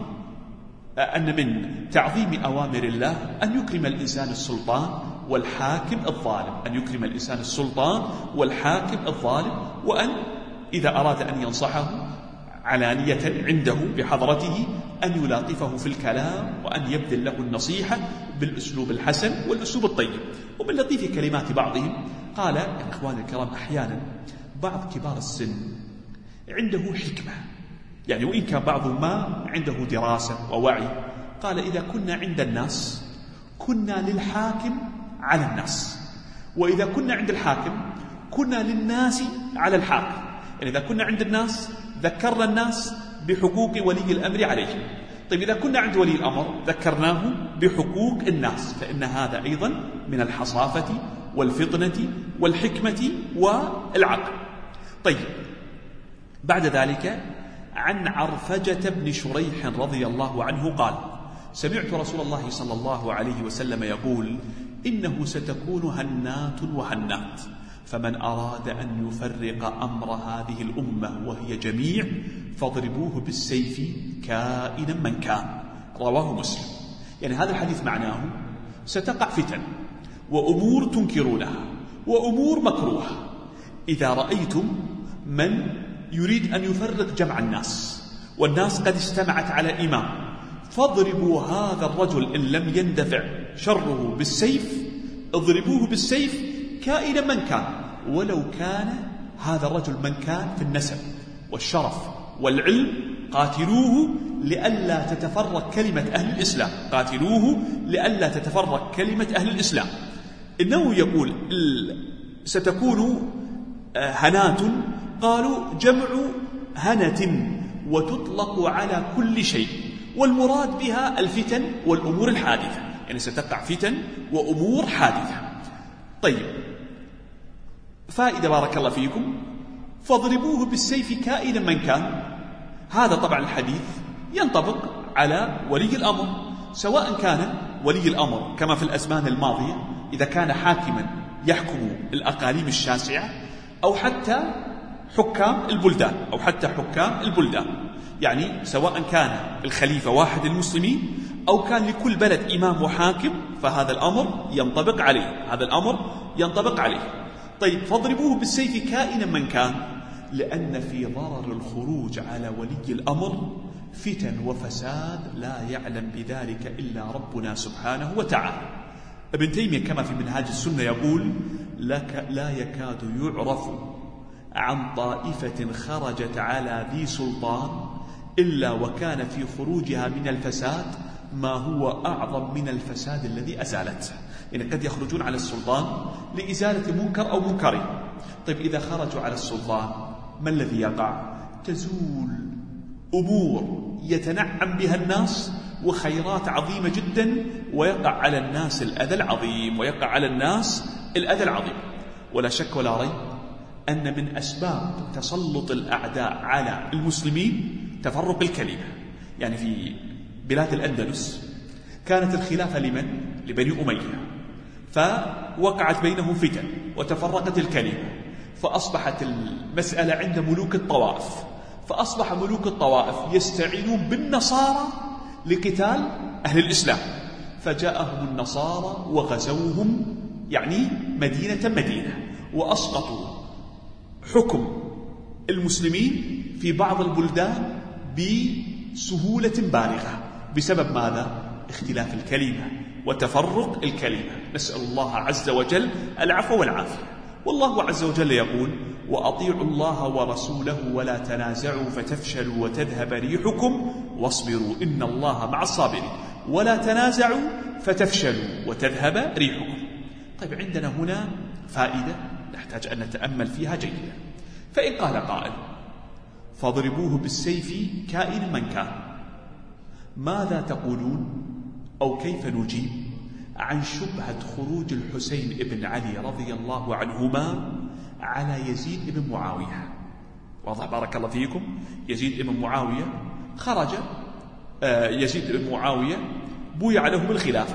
أن من تعظيم أوامر الله أن يكرم الإنسان السلطان والحاكم الظالم، أن يكرم الإنسان السلطان والحاكم الظالم، وأن إذا أراد أن ينصحه علانية عنده بحضرته أن يلاطفه في الكلام وأن يبذل له النصيحة بالأسلوب الحسن والأسلوب الطيب. ومن لطيف كلمات بعضهم قال: يا إخواني الكرام، أحيانا بعض كبار السن عنده حكمة، يعني وإن كان بعضهم ما عنده دراسة ووعي، قال: إذا كنا عند الناس كنا للحاكم على الناس، وإذا كنا عند الحاكم كنا للناس على الحاكم. يعني إذا كنا عند الناس ذكرنا الناس بحقوق ولي الأمر عليهم، طيب إذا كنا عند ولي الأمر ذكرناه بحقوق الناس، فإن هذا أيضا من الحصافة والفطنة والحكمة والعقل. طيب بعد ذلك عن عرفجة بن شريح رضي الله عنه قال: سمعت رسول الله صلى الله عليه وسلم يقول: إنه ستكون هنات وهنات، فمن أراد أن يفرق أمر هذه الأمة وهي جميع فاضربوه بالسيف كائنا من كان. رواه مسلم. يعني هذا الحديث معناه ستقع فتن وأمور تنكرونها وأمور مكروهة، إذا رأيتم من يريد أن يفرق جمع الناس والناس قد استمعت على إمام، فاضربوا هذا الرجل إن لم يندفع شره بالسيف، اضربوه بالسيف كائنا من كان، ولو كان هذا الرجل من كان في النسب والشرف والعلم، قاتلوه لئلا تتفرق كلمة أهل الإسلام، قاتلوه لئلا تتفرق كلمة أهل الإسلام. إنه يقول ستكون هنات، قالوا جمع هنة وتطلق على كل شيء، والمراد بها الفتن والأمور الحادثة، يعني ستقع فتن وأمور حادثة. طيب فائدة بارك الله فيكم: فاضربوه بالسيف كائنا من كان. هذا طبعا الحديث ينطبق على ولي الأمر، سواء كان ولي الأمر كما في الأزمان الماضية إذا كان حاكما يحكم الأقاليم الشاسعة، أو حتى حكام البلدان أو حتى حكام البلدان، يعني سواء كان الخليفة واحد المسلمين أو كان لكل بلد إمام وحاكم، فهذا الأمر ينطبق عليه، هذا الأمر ينطبق عليه. طيب فاضربوه بالسيف كائنا من كان، لأن في ضرر الخروج على ولي الأمر فتن وفساد لا يعلم بذلك إلا ربنا سبحانه وتعالى. ابن تيمية كما في منهاج السنة يقول: لك لا يكاد يعرف عن طائفة خرجت على ذي سلطان إلا وكان في خروجها من الفساد ما هو أعظم من الفساد الذي أزالته. يعني قد يخرجون على السلطان لإزالة منكر أو منكرين. طيب إذا خرجوا على السلطان ما الذي يقع؟ تزول أمور يتنعم بها الناس وخيرات عظيمة جدا، ويقع على الناس الأذى العظيم، ويقع على الناس الأذى العظيم. ولا شك ولا ريب أن من أسباب تسلط الأعداء على المسلمين تفرق الكلمة. يعني في بلاد الأندلس كانت الخلافة لمن؟ لبني أمية، فوقعت بينهم فتن وتفرقت الكلمة، فأصبحت المسألة عند ملوك الطوائف، فأصبح ملوك الطوائف يستعينون بالنصارى لقتال أهل الإسلام، فجاءهم النصارى وغزوهم يعني مدينة مدينة، وأسقطوا حكم المسلمين في بعض البلدان بسهولة بالغة. بسبب ماذا؟ اختلاف الكلمة وتفرق الكلمة. نسأل الله عز وجل العفو والعافية. والله عز وجل يقول: وأطيعوا الله ورسوله ولا تنازعوا فتفشلوا وتذهب ريحكم واصبروا إن الله مع الصابرين. ولا تنازعوا فتفشلوا وتذهب ريحكم. طيب عندنا هنا فائدة نحتاج أن نتأمل فيها جيدا. فإن قال قائل: فاضربوه بالسيف كائن من كان، ماذا تقولون أو كيف نجيب عن شبهة خروج الحسين بن علي رضي الله عنهما على يزيد بن معاوية؟ واضح بارك الله فيكم. يزيد بن معاوية خرج، يزيد بن معاوية بويع له بالخلافة،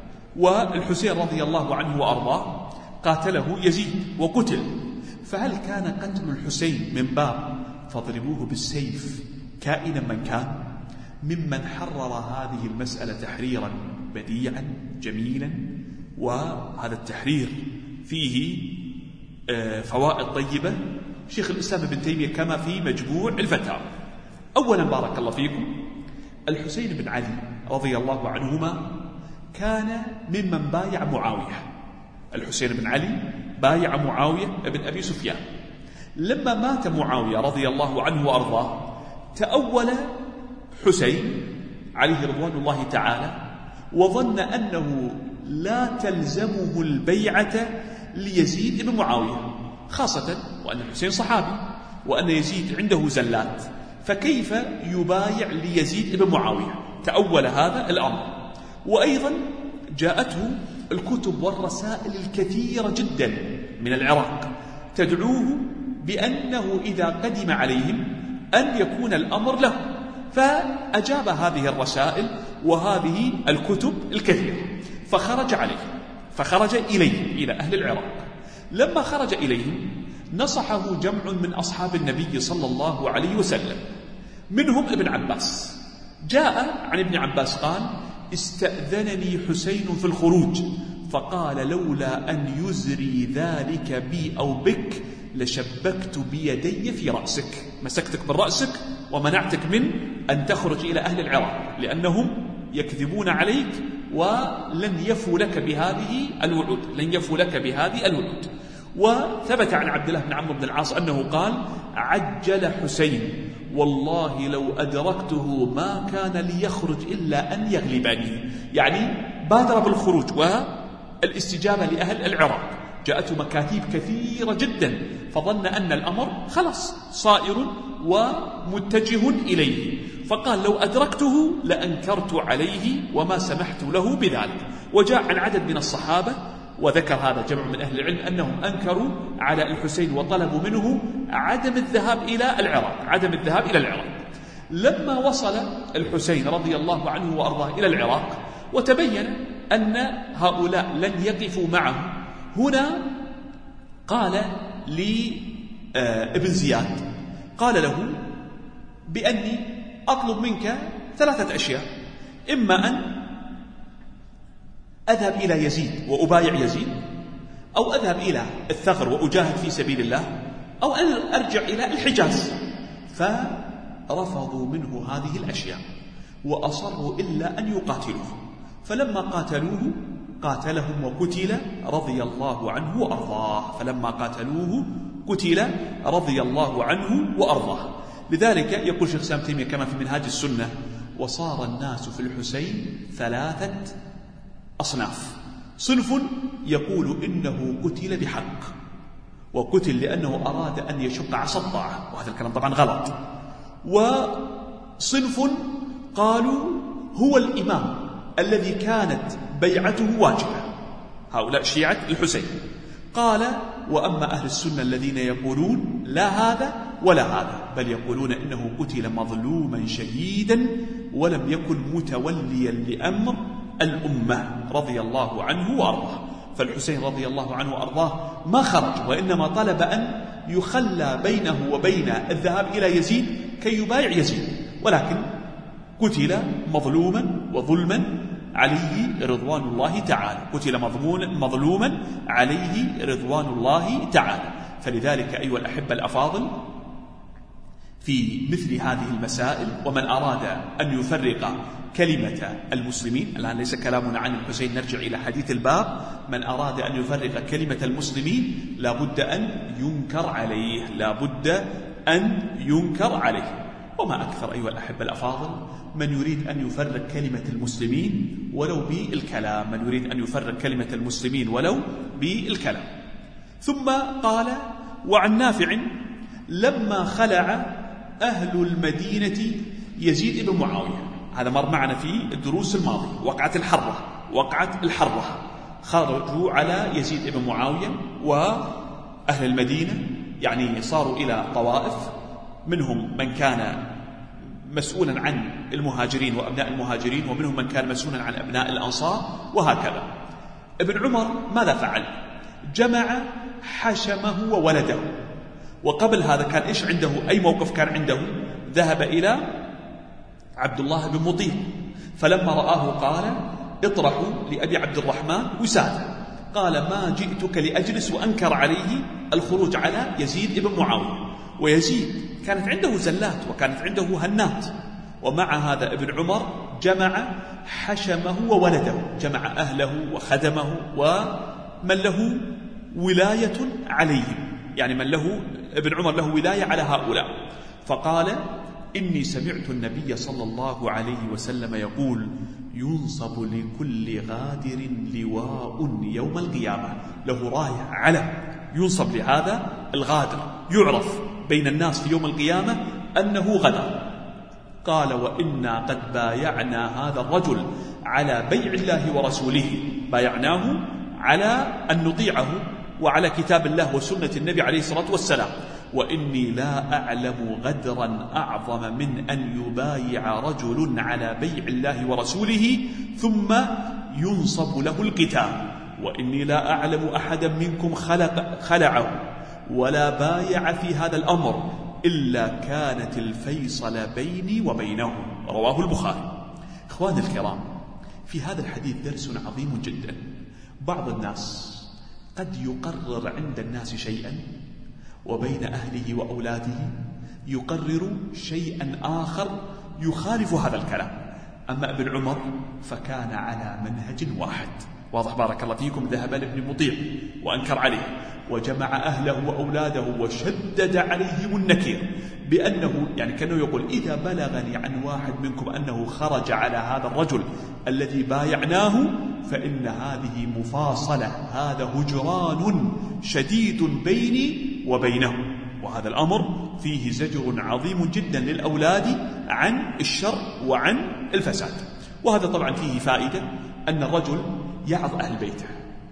والحسين رضي الله عنه وأرضاه قاتله يزيد وقتل. فهل كان قتل الحسين من باب فاضربوه بالسيف كائنا من كان، ممن حرر هذه المسألة تحريرا بديعا جميلا، وهذا التحرير فيه فوائد طيبة شيخ الإسلام ابن تيمية كما في مجموع الفتاوى. أولا بارك الله فيكم، الحسين بن علي رضي الله عنهما كان ممن بايع معاوية. الحسين بن علي بايع معاوية بن أبي سفيان. لما مات معاوية رضي الله عنه وأرضاه تأول حسين عليه رضوان الله تعالى، وظن أنه لا تلزمه البيعة ليزيد بن معاوية، خاصة وأن الحسين صحابي وأن يزيد عنده زلات، فكيف يبايع ليزيد بن معاوية؟ تأول هذا الأمر. وأيضا جاءته الكتب والرسائل الكثيرة جدا من العراق تدعوه بأنه إذا قدم عليهم أن يكون الأمر له، فأجاب هذه الرسائل وهذه الكتب الكثيرة، فخرج عليه فخرج إليه إلى أهل العراق. لما خرج إليهم نصحه جمع من أصحاب النبي صلى الله عليه وسلم، منهم ابن عباس. جاء عن ابن عباس قال: استأذنني حسين في الخروج فقال: لولا أن يزري ذلك بي أو بك لشبكت بيدي في رأسك، مسكتك بالرأسك ومنعتك من أن تخرج إلى أهل العراق، لأنهم يكذبون عليك ولن يفوا لك بهذه الوعود، لن يفوا لك بهذه الوعود. وثبت عن عبد الله بن عمرو بن العاص أنه قال: عجل حسين والله لو أدركته ما كان ليخرج إلا أن يغلبني، يعني بادر بالخروج والاستجابة لأهل العراق. جاءته مكاتيب كثيرة جدا، فظن أن الأمر خلاص صائر ومتجه إليه، فقال: لو أدركته لأنكرت عليه وما سمحت له بذلك. وجاء عن عدد من الصحابة وذكر هذا جمع من أهل العلم أنهم أنكروا على الحسين وطلبوا منه عدم الذهاب إلى العراق عدم الذهاب إلى العراق. لما وصل الحسين رضي الله عنه وأرضاه إلى العراق وتبين أن هؤلاء لن يقفوا معه، هنا قال ابن زياد قال له بأني أطلب منك ثلاثة أشياء: إما أن أذهب إلى يزيد وأبايع يزيد، أو أذهب إلى الثغر وأجاهد في سبيل الله، أو أن أرجع إلى الحجاز. فرفضوا منه هذه الأشياء وأصروا إلا أن يقاتلوه، فلما قاتلوه قاتلهم وقتل رضي الله عنه وأرضاه فلما قاتلوه قتل رضي الله عنه وأرضاه. لذلك يقول شيخ الإسلام ابن تيمية كما في منهاج السنة: وصار الناس في الحسين ثلاثة أصناف: صنف يقول إنه قتل بحق، وقتل لأنه أراد أن يشق عصا الطاعة، وهذا الكلام طبعا غلط. وصنف قالوا هو الإمام الذي كانت بيعته واجبة، هؤلاء شيعة الحسين. قال: وأما أهل السنة الذين يقولون لا هذا ولا هذا، بل يقولون إنه قتل مظلوما شهيدا ولم يكن متوليا لأمر الأمة رضي الله عنه وأرضاه. فالحسين رضي الله عنه وأرضاه ما خرج، وإنما طلب أن يخلى بينه وبين الذهاب إلى يزيد كي يبايع يزيد، ولكن قتل مظلوما وظلما عليه رضوان الله تعالى، قتل مظلوما عليه رضوان الله تعالى. فلذلك أيها الأحبة الأفاضل، في مثل هذه المسائل ومن أراد أن يفرق كلمة المسلمين، الآن ليس كلامنا عن الحسين، نرجع إلى حديث الباب، من أراد أن يفرق كلمة المسلمين لا بد أن ينكر عليه، لا بد أن ينكر عليه. وما أكثر أيها الأحبة الأفاضل من يريد أن يفرق كلمة المسلمين ولو بالكلام، من يريد أن يفرق كلمة المسلمين ولو بالكلام. ثم قال: وعن نافع لما خلع أهل المدينة يزيد بن معاوية، هذا مر معنا في الدروس الماضية، وقعة الحرة، وقعة الحرة خرجوا على يزيد بن معاوية وأهل المدينة، يعني صاروا إلى طوائف، منهم من كان مسؤولا عن المهاجرين وأبناء المهاجرين، ومنهم من كان مسؤولا عن أبناء الأنصار، وهكذا. ابن عمر ماذا فعل؟ جمع حشمه وولده. وقبل هذا كان إيش عنده؟ أي موقف كان عنده؟ ذهب إلى عبد الله بن مطيع، فلما رآه قال: اطرحوا لأبي عبد الرحمن وسادة. قال: ما جئتك لأجلس، وأنكر عليه الخروج على يزيد بن معاوية. ويزيد كانت عنده زلات وكانت عنده هنات، ومع هذا ابن عمر جمع حشمه وولده، جمع أهله وخدمه ومن له ولاية عليهم، يعني من له ابن عمر له ولاية على هؤلاء. فقال: إني سمعت النبي صلى الله عليه وسلم يقول: ينصب لكل غادر لواء يوم القيامة، له راية علم ينصب لهذا الغادر، يعرف بين الناس في يوم القيامة أنه غدر. قال: وإنا قد بايعنا هذا الرجل على بيع الله ورسوله، بايعناه على أن نطيعه وعلى كتاب الله وسنة النبي عليه الصلاة والسلام، وإني لا أعلم غدرا أعظم من أن يبايع رجل على بيع الله ورسوله ثم ينصب له القتال، وإني لا أعلم أحدا منكم خلق خلعه ولا بايع في هذا الأمر إلا كانت الفيصل بيني وبينه. رواه البخاري. إخواني الكرام، في هذا الحديث درس عظيم جدا. بعض الناس قد يقرر عند الناس شيئا، وبين أهله وأولاده يقرر شيئا آخر يخالف هذا الكلام. أما ابن عمر فكان على منهج واحد، واضح بارك الله فيكم. ذهب لابن مطيع وأنكر عليه، وجمع أهله وأولاده وشدد عليهم النكير، بأنه يعني كأنه يقول: إذا بلغني عن واحد منكم أنه خرج على هذا الرجل الذي بايعناه فإن هذه مفاصلة، هذا هجران شديد بيني وبينه. وهذا الأمر فيه زجر عظيم جدا للأولاد عن الشر وعن الفساد. وهذا طبعا فيه فائدة أن الرجل يعظ أهل بيته،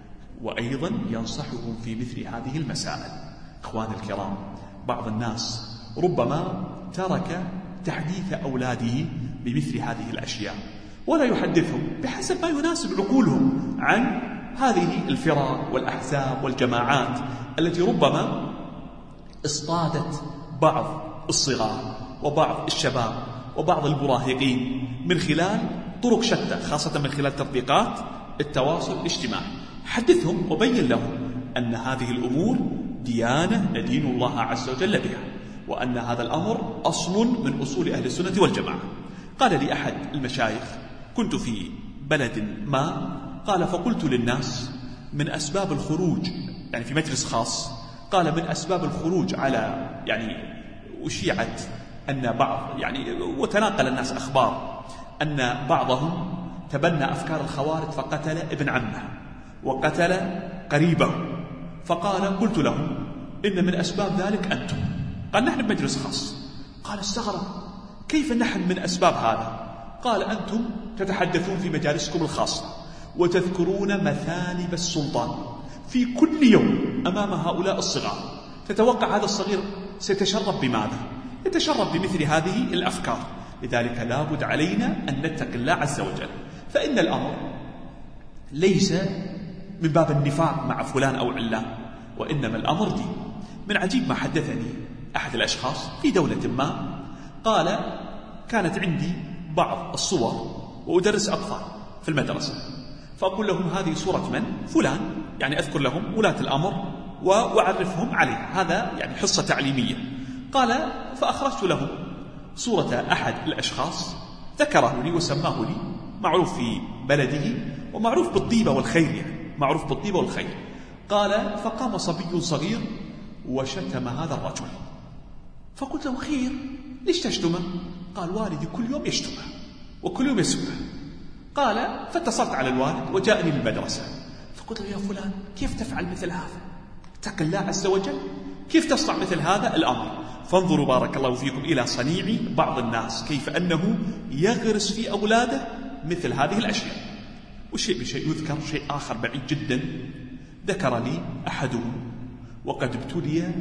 وأيضا ينصحهم في مثل هذه المسائل. إخواني الكرام، بعض الناس ربما ترك تحديث أولاده بمثل هذه الأشياء، ولا يحدثهم بحسب ما يناسب عقولهم عن هذه الفرق والأحزاب والجماعات التي ربما اصطادت بعض الصغار وبعض الشباب وبعض المراهقين من خلال طرق شتى، خاصة من خلال تطبيقات التواصل الاجتماعي. حدثهم وبين لهم أن هذه الأمور ديانة ندين الله عز وجل بها، وأن هذا الأمر أصل من أصول أهل السنة والجماعة. قال لي أحد المشايخ: كنت في بلد ما، قال فقلت للناس من أسباب الخروج، يعني في مجلس خاص، قال من أسباب الخروج على يعني أشيعت أن بعض يعني وتناقل الناس أخبار أن بعضهم تبنى أفكار الخوارج فقتل ابن عمه وقتل قريبه. فقال قلت لهم إن من أسباب ذلك أنتم. قال نحن بمجلس خاص. قال استغرب: كيف نحن من أسباب هذا؟ قال أنتم تتحدثون في مجالسكم الخاصة وتذكرون مثالب السلطان في كل يوم أمام هؤلاء الصغار. تتوقع هذا الصغير سيتشرب بماذا؟ يتشرب بمثل هذه الأفكار. لذلك لا بد علينا أن نتقي الله عز وجل. فإن الأمر ليس من باب النفاق مع فلان أو علان، وإنما الأمر دين. من عجيب ما حدثني أحد الأشخاص في دولة ما، قال كانت عندي بعض الصور وأدرس أطفال في المدرسة، فأقول لهم هذه صورة من؟ فلان، يعني أذكر لهم ولاة الأمر وأعرفهم عليه، هذا يعني حصة تعليمية. قال فأخرجت لهم صورة أحد الأشخاص ذكره لي وسماه لي، معروف في بلده ومعروف بالطيبة والخير، يعني معروف بالطيبة والخير. قال فقام صبي صغير وشتم هذا الرجل. فقلت له خير، ليش تشتمه؟ قال والدي كل يوم يشتمه وكل يوم يسبه. قال فاتصلت على الوالد وجاءني للمدرسة، فقلت له يا فلان كيف تفعل مثل هذا؟ اتق الله عز وجل، كيف تصنع مثل هذا الأمر؟ فانظروا بارك الله فيكم إلى صنيع بعض الناس، كيف أنه يغرس في أولاده مثل هذه الأشياء. وشيء بشيء يذكر شيء آخر بعيد جدا، ذكر لي أحدهم وقد ابتلي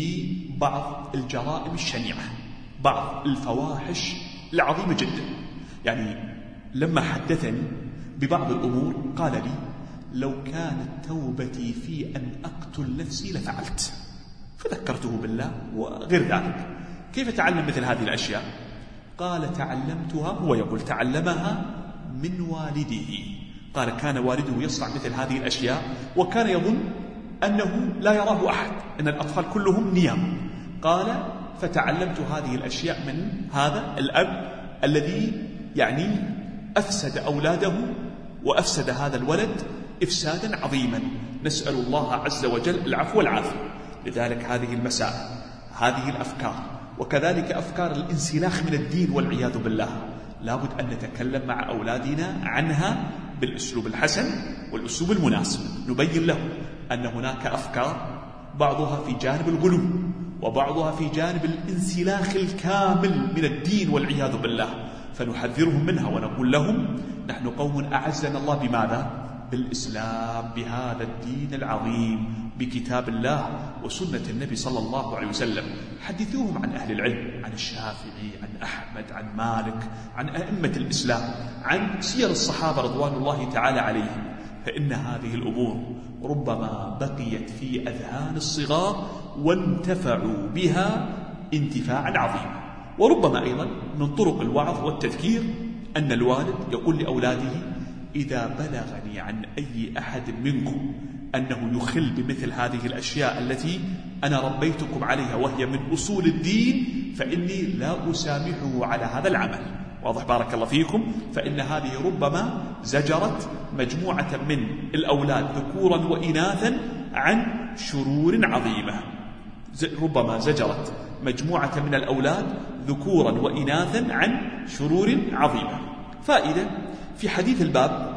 ببعض الجرائم الشنيعة، بعض الفواحش العظيمة جدا. يعني لما حدثني ببعض الأمور قال لي لو كانت توبتي في أن أقتل نفسي لفعلت. فذكرته بالله وغير ذلك. كيف تعلم مثل هذه الأشياء؟ قال تعلمتها، هو يقول تعلمها من والده. قال كان والده يصنع مثل هذه الأشياء وكان يظن أنه لا يراه أحد، أن الأطفال كلهم نيام. قال فتعلمت هذه الأشياء من هذا الأب الذي يعني أفسد أولاده وأفسد هذا الولد إفسادا عظيما. نسأل الله عز وجل العفو والعافية. لذلك هذه المسائل، هذه الأفكار، وكذلك أفكار الانسلاخ من الدين والعياذ بالله، لابد أن نتكلم مع أولادنا عنها بالأسلوب الحسن والأسلوب المناسب. نبين لهم أن هناك أفكار بعضها في جانب الغلو وبعضها في جانب الانسلاخ الكامل من الدين والعياذ بالله، فنحذرهم منها ونقول لهم نحن قوم أعزنا الله بماذا؟ بالإسلام، بهذا الدين العظيم، بكتاب الله وسنة النبي صلى الله عليه وسلم. حدثوهم عن أهل العلم، عن الشافعي، عن أحمد، عن مالك، عن أئمة الإسلام، عن سير الصحابة رضوان الله تعالى عليهم، فإن هذه الأمور ربما بقيت في أذهان الصغار وانتفعوا بها انتفاعا عظيما. وربما أيضا من طرق الوعظ والتذكير أن الوالد يقول لأولاده إذا بلغني عن أي أحد منكم أنه يخل بمثل هذه الأشياء التي أنا ربيتكم عليها وهي من أصول الدين فإني لا أسامحه على هذا العمل. واضح بارك الله فيكم؟ فإن هذه ربما زجرت مجموعة من الأولاد ذكورا وإناثا عن شرور عظيمة، ربما زجرت مجموعة من الأولاد ذكورا وإناثا عن شرور عظيمة. فائدة في حديث الباب،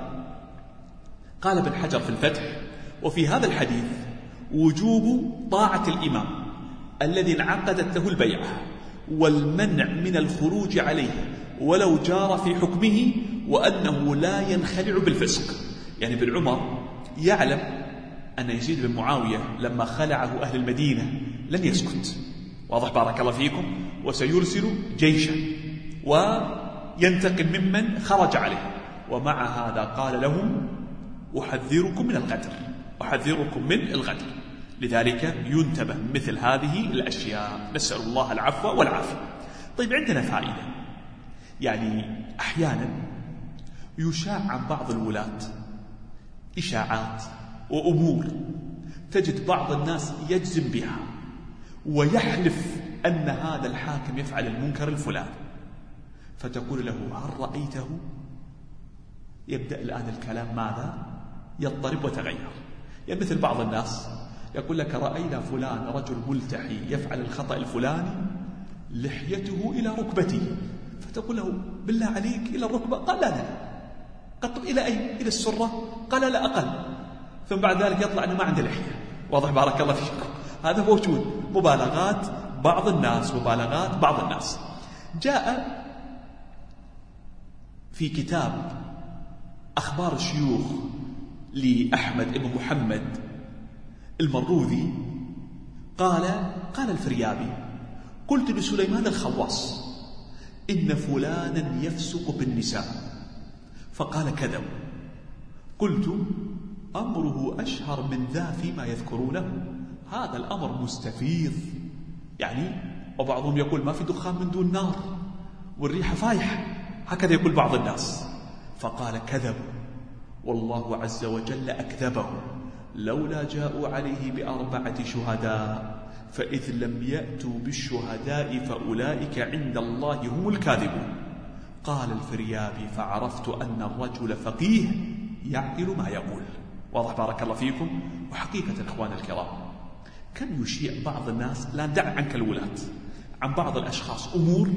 قال ابن حجر في الفتح: وفي هذا الحديث وجوب طاعة الإمام الذي انعقدت له البيعة والمنع من الخروج عليه ولو جار في حكمه، وأنه لا ينخلع بالفسق. يعني ابن عمر يعلم أن يزيد بن معاوية لما خلعه أهل المدينة لن يسكت، واضح بارك الله فيكم، وسيرسل جيشا وينتقم ممن خرج عليه، ومع هذا قال لهم أحذركم من الغدر، أحذركم من الغدر. لذلك ينتبه مثل هذه الأشياء، نسأل الله العفو والعافية. طيب عندنا فائدة، يعني أحيانا يشاع عن بعض الولاة إشاعات وأمور تجد بعض الناس يجزم بها ويحلف أن هذا الحاكم يفعل المنكر الفلاني، فتقول له هل رأيته؟ يبدأ الآن الكلام ماذا؟ يضطرب وتغير. يعني مثل بعض الناس يقول لك رأينا فلان رجل ملتحي يفعل الخطأ الفلاني لحيته إلى ركبته، فتقول له بالله عليك إلى الركبة؟ قال لا لا. قد إلى أين؟ إلى السرة؟ قال لا أقل. ثم بعد ذلك يطلع أنه ما عنده لحية. واضح بارك الله فيكم؟ هذا موجود، مبالغات بعض الناس، مبالغات بعض الناس. جاء في كتاب أخبار الشيوخ لأحمد بن محمد المروذي قال قال الفريابي قلت لسليمان الخواص إن فلانا يفسق بالنساء، فقال كذب. قلت أمره أشهر من ذا فيما يذكرونه، هذا الأمر مستفيض يعني، وبعضهم يقول ما في دخان من دون نار والريحة فايحة، هكذا يقول بعض الناس. فقال كذب والله عز وجل أكذبه لولا جاءوا عليه بأربعة شهداء فإذ لم يأتوا بالشهداء فأولئك عند الله هم الكاذبون. قال الفريابي فعرفت أن الرجل فقيه يعقل ما يقول. واضح بارك الله فيكم؟ وحقيقة الإخوان الكرام كم يشيع بعض الناس، لا ندع عنك الولاة، عن بعض الأشخاص أمور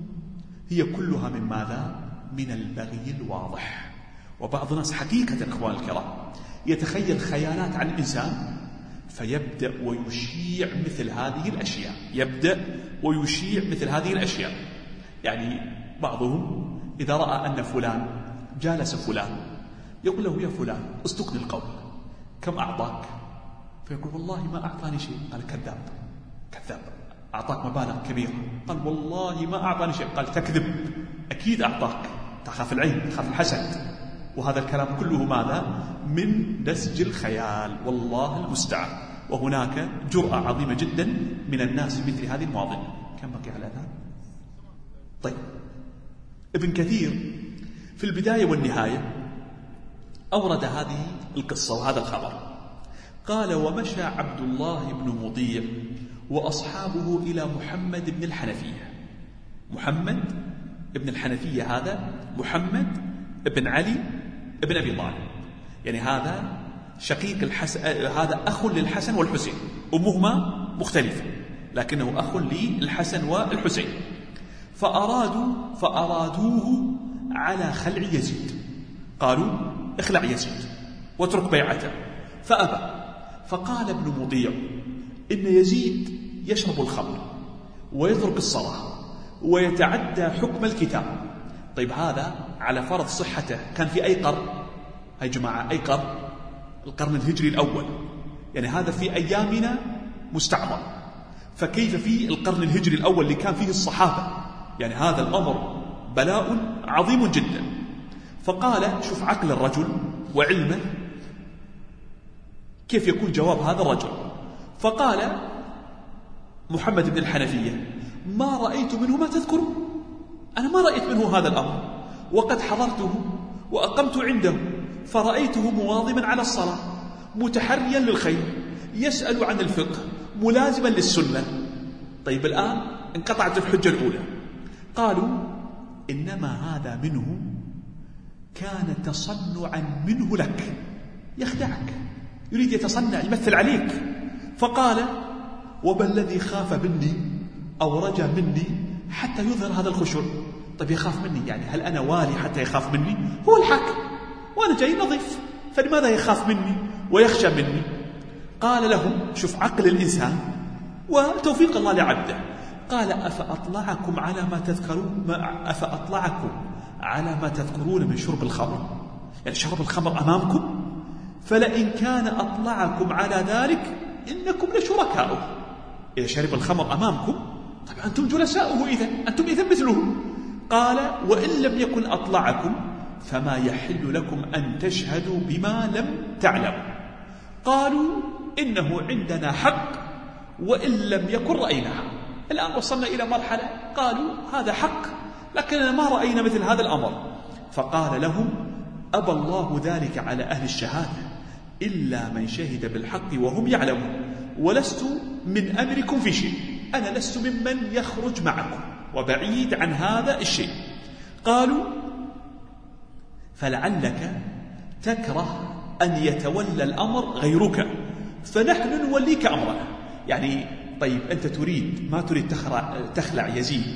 هي كلها من ماذا؟ من البغي الواضح. وبعض الناس حقيقة الإخوان الكرام يتخيل خيالات عن إنسان فيبدأ ويشيع مثل هذه الأشياء، يبدأ ويشيع مثل هذه الأشياء. يعني بعضهم إذا رأى أن فلان جالس فلان يقول له يا فلان اصدقني القول كم أعطاك؟ فيقول والله ما أعطاني شيء. قال كذاب كذاب، أعطاك مبالغ كبيرة. قال والله ما أعطاني شيء. قال تكذب، أكيد أعطاك، تخاف العين، تخاف الحسد. وهذا الكلام كله ماذا؟ من نسج الخيال، والله المستعان. وهناك جرأة عظيمة جدا من الناس في مثل هذه المواضيع. كم بقي على الآن؟ طيب، ابن كثير في البداية والنهاية أورد هذه القصة وهذا الخبر. قال ومشى عبد الله بن مطيع وأصحابه إلى محمد بن الحنفية. محمد بن الحنفية هذا محمد بن علي بن أبي طالب، يعني هذا شقيق الحسن، هذا أخ للحسن والحسين، أمهما مختلفة لكنه أخ للحسن والحسين. فأرادوا فأرادوه على خلع يزيد، قالوا اخلع يزيد واترك بيعته، فأبى. فقال ابن مطيع إن يزيد يشرب الخمر ويترك الصلاة ويتعدى حكم الكتاب. طيب هذا على فرض صحته كان في أي قرن؟ هاي جماعة أي قرن؟ القرن الهجري الأول، يعني هذا في أيامنا مستعمر، فكيف في القرن الهجري الأول اللي كان فيه الصحابة؟ يعني هذا الأمر بلاء عظيم جدا. فقال شوف عقل الرجل وعلمه كيف يكون جواب هذا الرجل. فقال محمد بن الحنفية ما رأيت منه ما تذكره، أنا ما رأيت منه هذا الأمر، وقد حضرته وأقمت عنده فرأيته مواظبا على الصلاة متحريا للخير يسأل عن الفقه ملازما للسنة. طيب الآن انقطعت الحجة الأولى. قالوا إنما هذا منه كان تصنعا منه لك، يخدعك، يريد يتصنع، يمثل عليك. فقال وما الذي خاف مني أو رجا مني حتى يظهر هذا الخشوع؟ طيب يخاف مني، يعني هل أنا والي حتى يخاف مني؟ هو الحاكم وأنا جاي نظيف، فلماذا يخاف مني ويخشى مني؟ قال لهم شوف عقل الإنسان وتوفيق الله لعبده. قال أفأطلعكم على ما تذكرون أفأطلعكم على ما تذكرون من شرب الخمر، يعني شرب الخمر أمامكم، فلئن كان أطلعكم على ذلك إنكم لشركاؤه. إذا شرب الخمر أمامكم طبعا أنتم جلساؤه، إذا أنتم إذا مثله. قال وإن لم يكن أطلعكم فما يحل لكم أن تشهدوا بما لم تعلموا. قالوا إنه عندنا حق وإن لم يكن رأيناها. الآن وصلنا إلى مرحلة قالوا هذا حق لكننا ما رأينا مثل هذا الأمر. فقال لهم أبى الله ذلك على أهل الشهادة إلا من شهد بالحق وهم يعلمون، ولست من أمركم في شيء، أنا لست ممن يخرج معكم وبعيد عن هذا الشيء. قالوا فلعلك تكره أن يتولى الأمر غيرك فنحن نوليك أمرنا. يعني طيب أنت تريد ما تريد تخلع, تخلع يزيد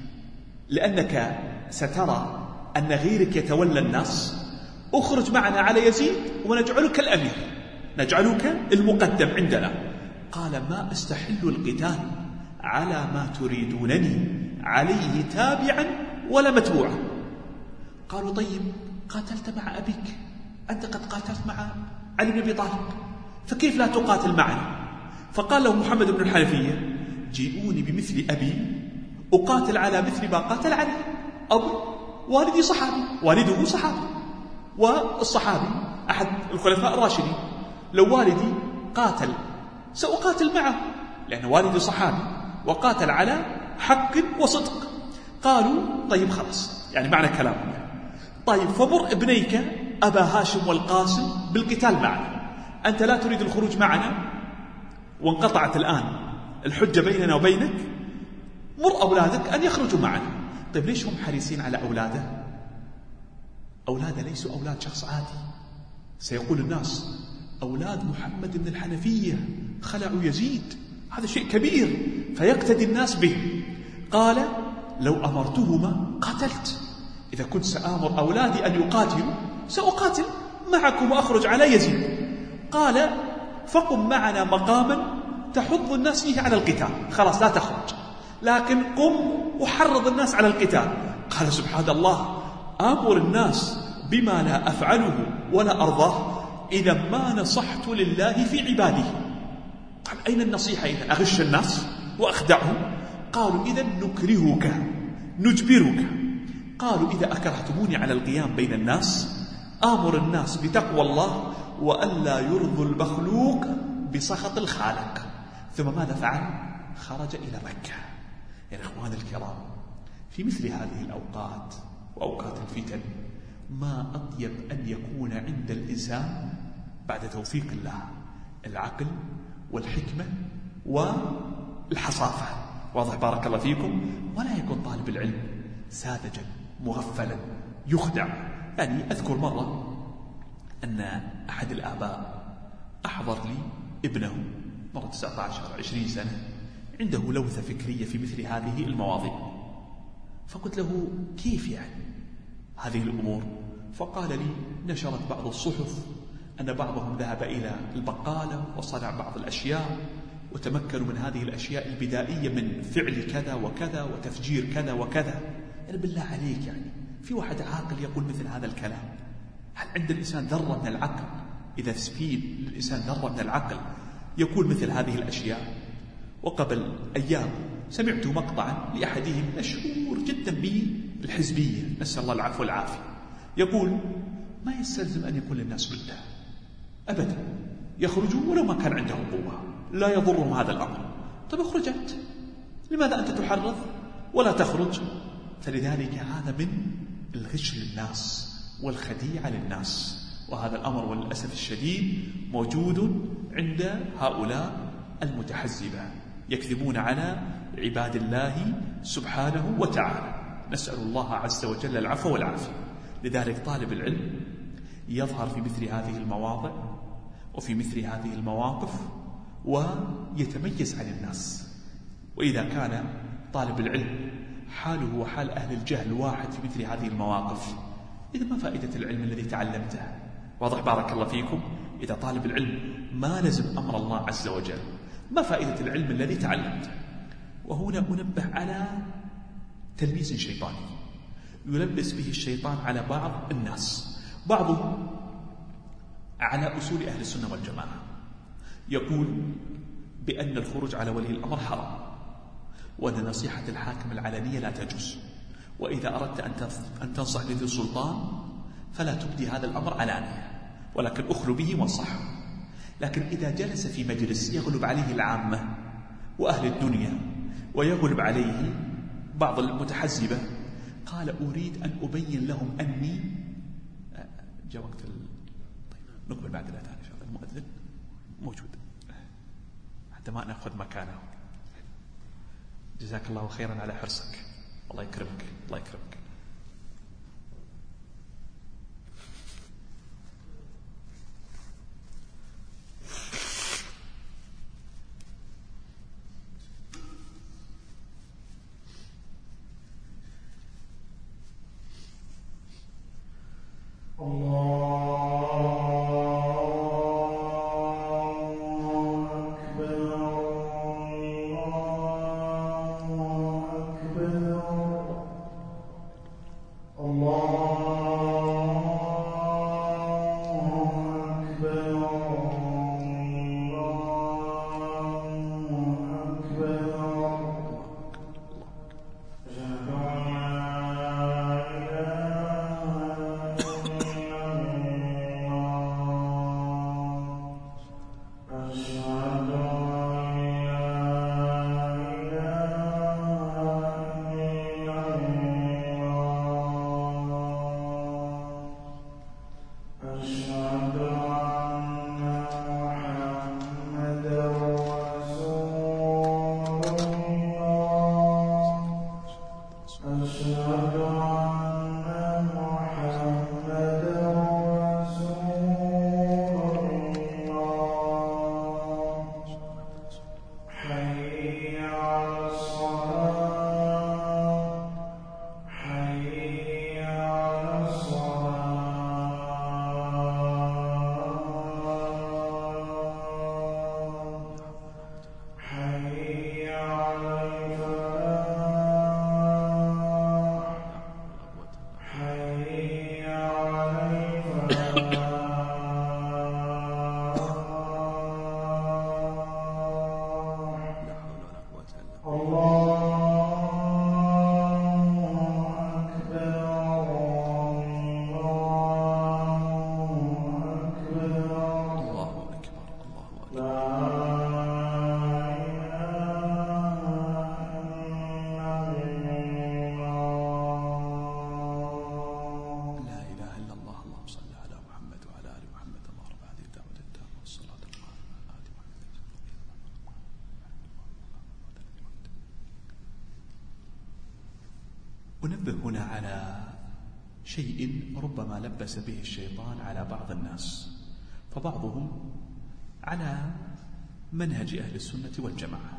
لأنك سترى أن غيرك يتولى الناس، أخرج معنا على يزيد ونجعلك الأمير، نجعلك المقدم عندنا. قال ما أستحل القتال على ما تريدونني عليه تابعا ولا متبوعا. قالوا طيب قاتلت مع أبيك، أنت قد قاتلت مع علي بن أبي طالب، فكيف لا تقاتل معنا؟ فقال له محمد بن الحنفية جيئوني بمثل أبي أقاتل على مثل ما قاتل علي. أبي والدي صحابي، والده صحابي، والصحابي أحد الخلفاء الراشدين، لو والدي قاتل سأقاتل معه لأن والدي صحابي وقاتل على حق وصدق. قالوا طيب خلاص، يعني معنى كلامهم يعني. طيب فمر ابنيك أبا هاشم والقاسم بالقتال معنا، أنت لا تريد الخروج معنا وانقطعت الآن الحجة بيننا وبينك، مر أولادك أن يخرجوا معنا. طيب ليش هم حريصين على أولاده؟ أولاده ليسوا أولاد شخص عادي. سيقول الناس أولاد محمد بن الحنفية خلعوا يزيد، هذا شيء كبير فيقتدي الناس به. قال لو أمرتهما قاتلت، إذا كنت سآمر أولادي أن يقاتلوا سأقاتل معكم وأخرج على يزيد. قال فقم معنا مقاما تحض الناس فيه على القتال، خلاص لا تخرج، لكن قم وحرض الناس على القتال. قال سبحان الله، آمر الناس بما لا أفعله ولا أرضاه إذا ما نصحت لله في عباده. قال أين النصيحة إذا؟ أغش الناس وأخدعهم؟ قالوا إذا نكرهك نجبرك. قالوا إذا أكرهتموني على القيام بين الناس آمر الناس بتقوى الله وألا يرضوا المخلوق بسخط الخالق. ثم ماذا فعل؟ خرج إلى مكة. يا إخوان الكرام، في مثل هذه الأوقات وأوقات الفتن ما أطيب أن يكون عند الإنسان بعد توفيق الله العقل والحكمة والحصافة. واضح بارك الله فيكم؟ ولا يكون طالب العلم ساذجا مغفلا يخدع. يعني أذكر مرة أن أحد الآباء أحضر لي ابنه مرة تسعة عشر عشرين سنة عنده لوثة فكرية في مثل هذه المواضيع، فقلت له كيف يعني هذه الأمور؟ فقال لي نشرت بعض الصحف أن بعضهم ذهب إلى البقالة وصنع بعض الأشياء وتمكنوا من هذه الأشياء البدائية من فعل كذا وكذا وتفجير كذا وكذا. يعني بالله عليك، يعني في واحد عاقل يقول مثل هذا الكلام؟ هل عند الإنسان ذرة من العقل؟ إذا في للإنسان ذرة من العقل يقول مثل هذه الأشياء؟ وقبل أيام سمعت مقطعا لأحدهم مشهور جدا بالحزبية، نسأل الله العفو والعافية، يقول ما يستلزم أن يكون للناس ردة أبدا، يخرجوا ولو ما كان عندهم قوة لا يضرهم هذا الأمر. طيب اخرج أنت، لماذا أنت تحرض ولا تخرج؟ فلذلك هذا من الغش للناس والخديعة للناس، وهذا الأمر وللأسف الشديد موجود عند هؤلاء المتحزبة يكذبون على عباد الله سبحانه وتعالى. نسأل الله عز وجل العفو والعافية. لذلك طالب العلم يظهر في مثل هذه المواضع وفي مثل هذه المواقف ويتميز عن الناس. وإذا كان طالب العلم حاله وحال أهل الجهل واحد في مثل هذه المواقف، إذا ما فائدة العلم الذي تعلمته؟ واضح بارك الله فيكم؟ إذا طالب العلم ما لزم أمر الله عز وجل، ما فائدة العلم الذي تعلمته؟ وهنا أنبه على تلبيس شيطاني يلبس به الشيطان على بعض الناس، بعضهم على أصول أهل السنة والجماعة يقول بأن الخروج على ولي الأمر حرام، وأن نصيحة الحاكم العلنية لا تجوز، وإذا أردت أن تنصح لذي السلطان فلا تبدي هذا الأمر علانية، ولكن أخلو به وانصحه. لكن إذا جلس في مجلس يغلب عليه العامة وأهل الدنيا ويغلب عليه بعض المتحزبة، قال أريد أن أبين لهم أني جاء وقت ال... طيب نقبل بعد الأذان إن شاء الله. المؤذن موجود حتى ما نأخذ مكانه. جزاك الله خيرا على حرصك، الله يكرمك الله يكرمك. أنبه هنا على شيء ربما لبس به الشيطان على بعض الناس، فبعضهم على منهج أهل السنة والجماعة،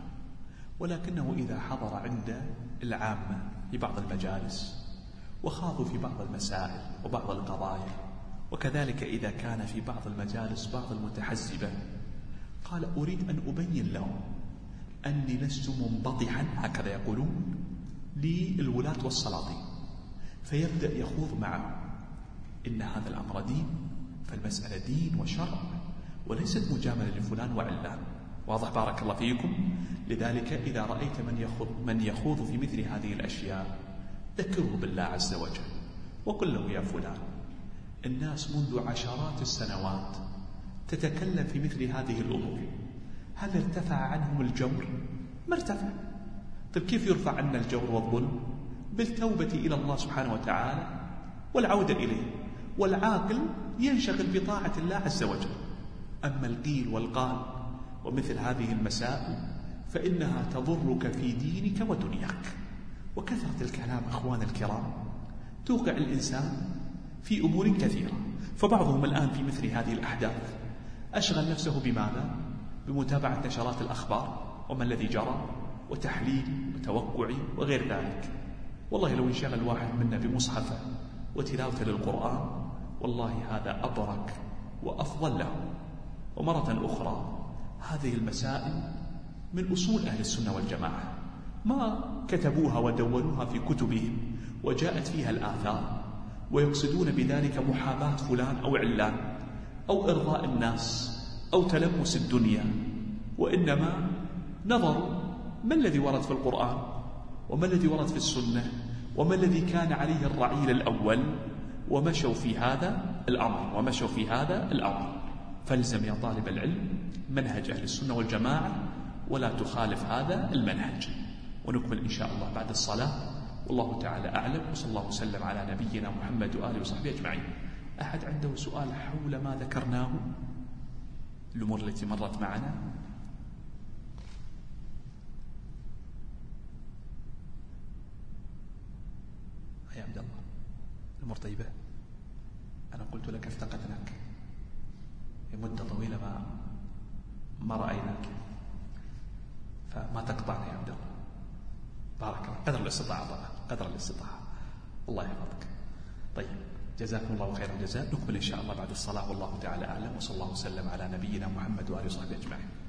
ولكنه إذا حضر عند العامة في بعض المجالس وخاضوا في بعض المسائل وبعض القضايا، وكذلك إذا كان في بعض المجالس بعض المتحزبة، قال أريد أن أبين لهم أني لست منبطحا هكذا يقولون للولاة والسلاطين، فيبدأ يخوض معه إن هذا الأمر دين، فالمسألة دين وشرع وليست مجاملة لفلان وعلان. واضح بارك الله فيكم؟ لذلك إذا رأيت من يخوض, من يخوض في مثل هذه الأشياء ذكره بالله عز وجل وقل له يا فلان الناس منذ عشرات السنوات تتكلم في مثل هذه الأمور، هل ارتفع عنهم الجور؟ ما ارتفع. طيب كيف يرفع عنا الجور والظلم؟ بالتوبة إلى الله سبحانه وتعالى والعودة إليه، والعاقل ينشغل بطاعة الله عز وجل. أما القيل والقال ومثل هذه المسائل فإنها تضرك في دينك ودنياك، وكثرة الكلام أخوان الكرام توقع الإنسان في أمور كثيرة. فبعضهم الآن في مثل هذه الأحداث أشغل نفسه بماذا؟ بمتابعة نشرات الأخبار وما الذي جرى وتحليل وتوقع وغير ذلك. والله لو انشغل واحد منا بمصحفه وتلاوته للقرآن والله هذا أبرك وأفضل له. ومرة أخرى هذه المسائل من أصول أهل السنة والجماعة، ما كتبوها ودونوها في كتبهم وجاءت فيها الآثار، ويقصدون بذلك محاباة فلان أو علان أو إرضاء الناس أو تلمس الدنيا، وإنما نظروا ما الذي ورد في القرآن وما الذي ورد في السنة وما الذي كان عليه الرعيل الأول، ومشوا في هذا الأمر ومشوا في هذا الأمر. فالزم يا طالب العلم منهج أهل السنة والجماعة ولا تخالف هذا المنهج. ونكمل إن شاء الله بعد الصلاة، والله تعالى أعلم، وصلى الله وسلم على نبينا محمد وآله وصحبه أجمعين. أحد عنده سؤال حول ما ذكرناه، الأمور التي مرت معنا؟ يا عبد الله، الأمور طيبة؟ أنا قلت لك افتقدناك لمدة طويلة، ما ما رأيناك، فما تقطعنا يا عبد الله. بارك الله، قدر الاستطاعة طبعا، قدر الاستطاعة، الله يحفظك. طيب، جزاكم الله خير الجزاء. نكمل إن شاء الله بعد الصلاة، والله تعالى أعلم، وصلى الله وسلم على نبينا محمد وآله وصحبه أجمعين.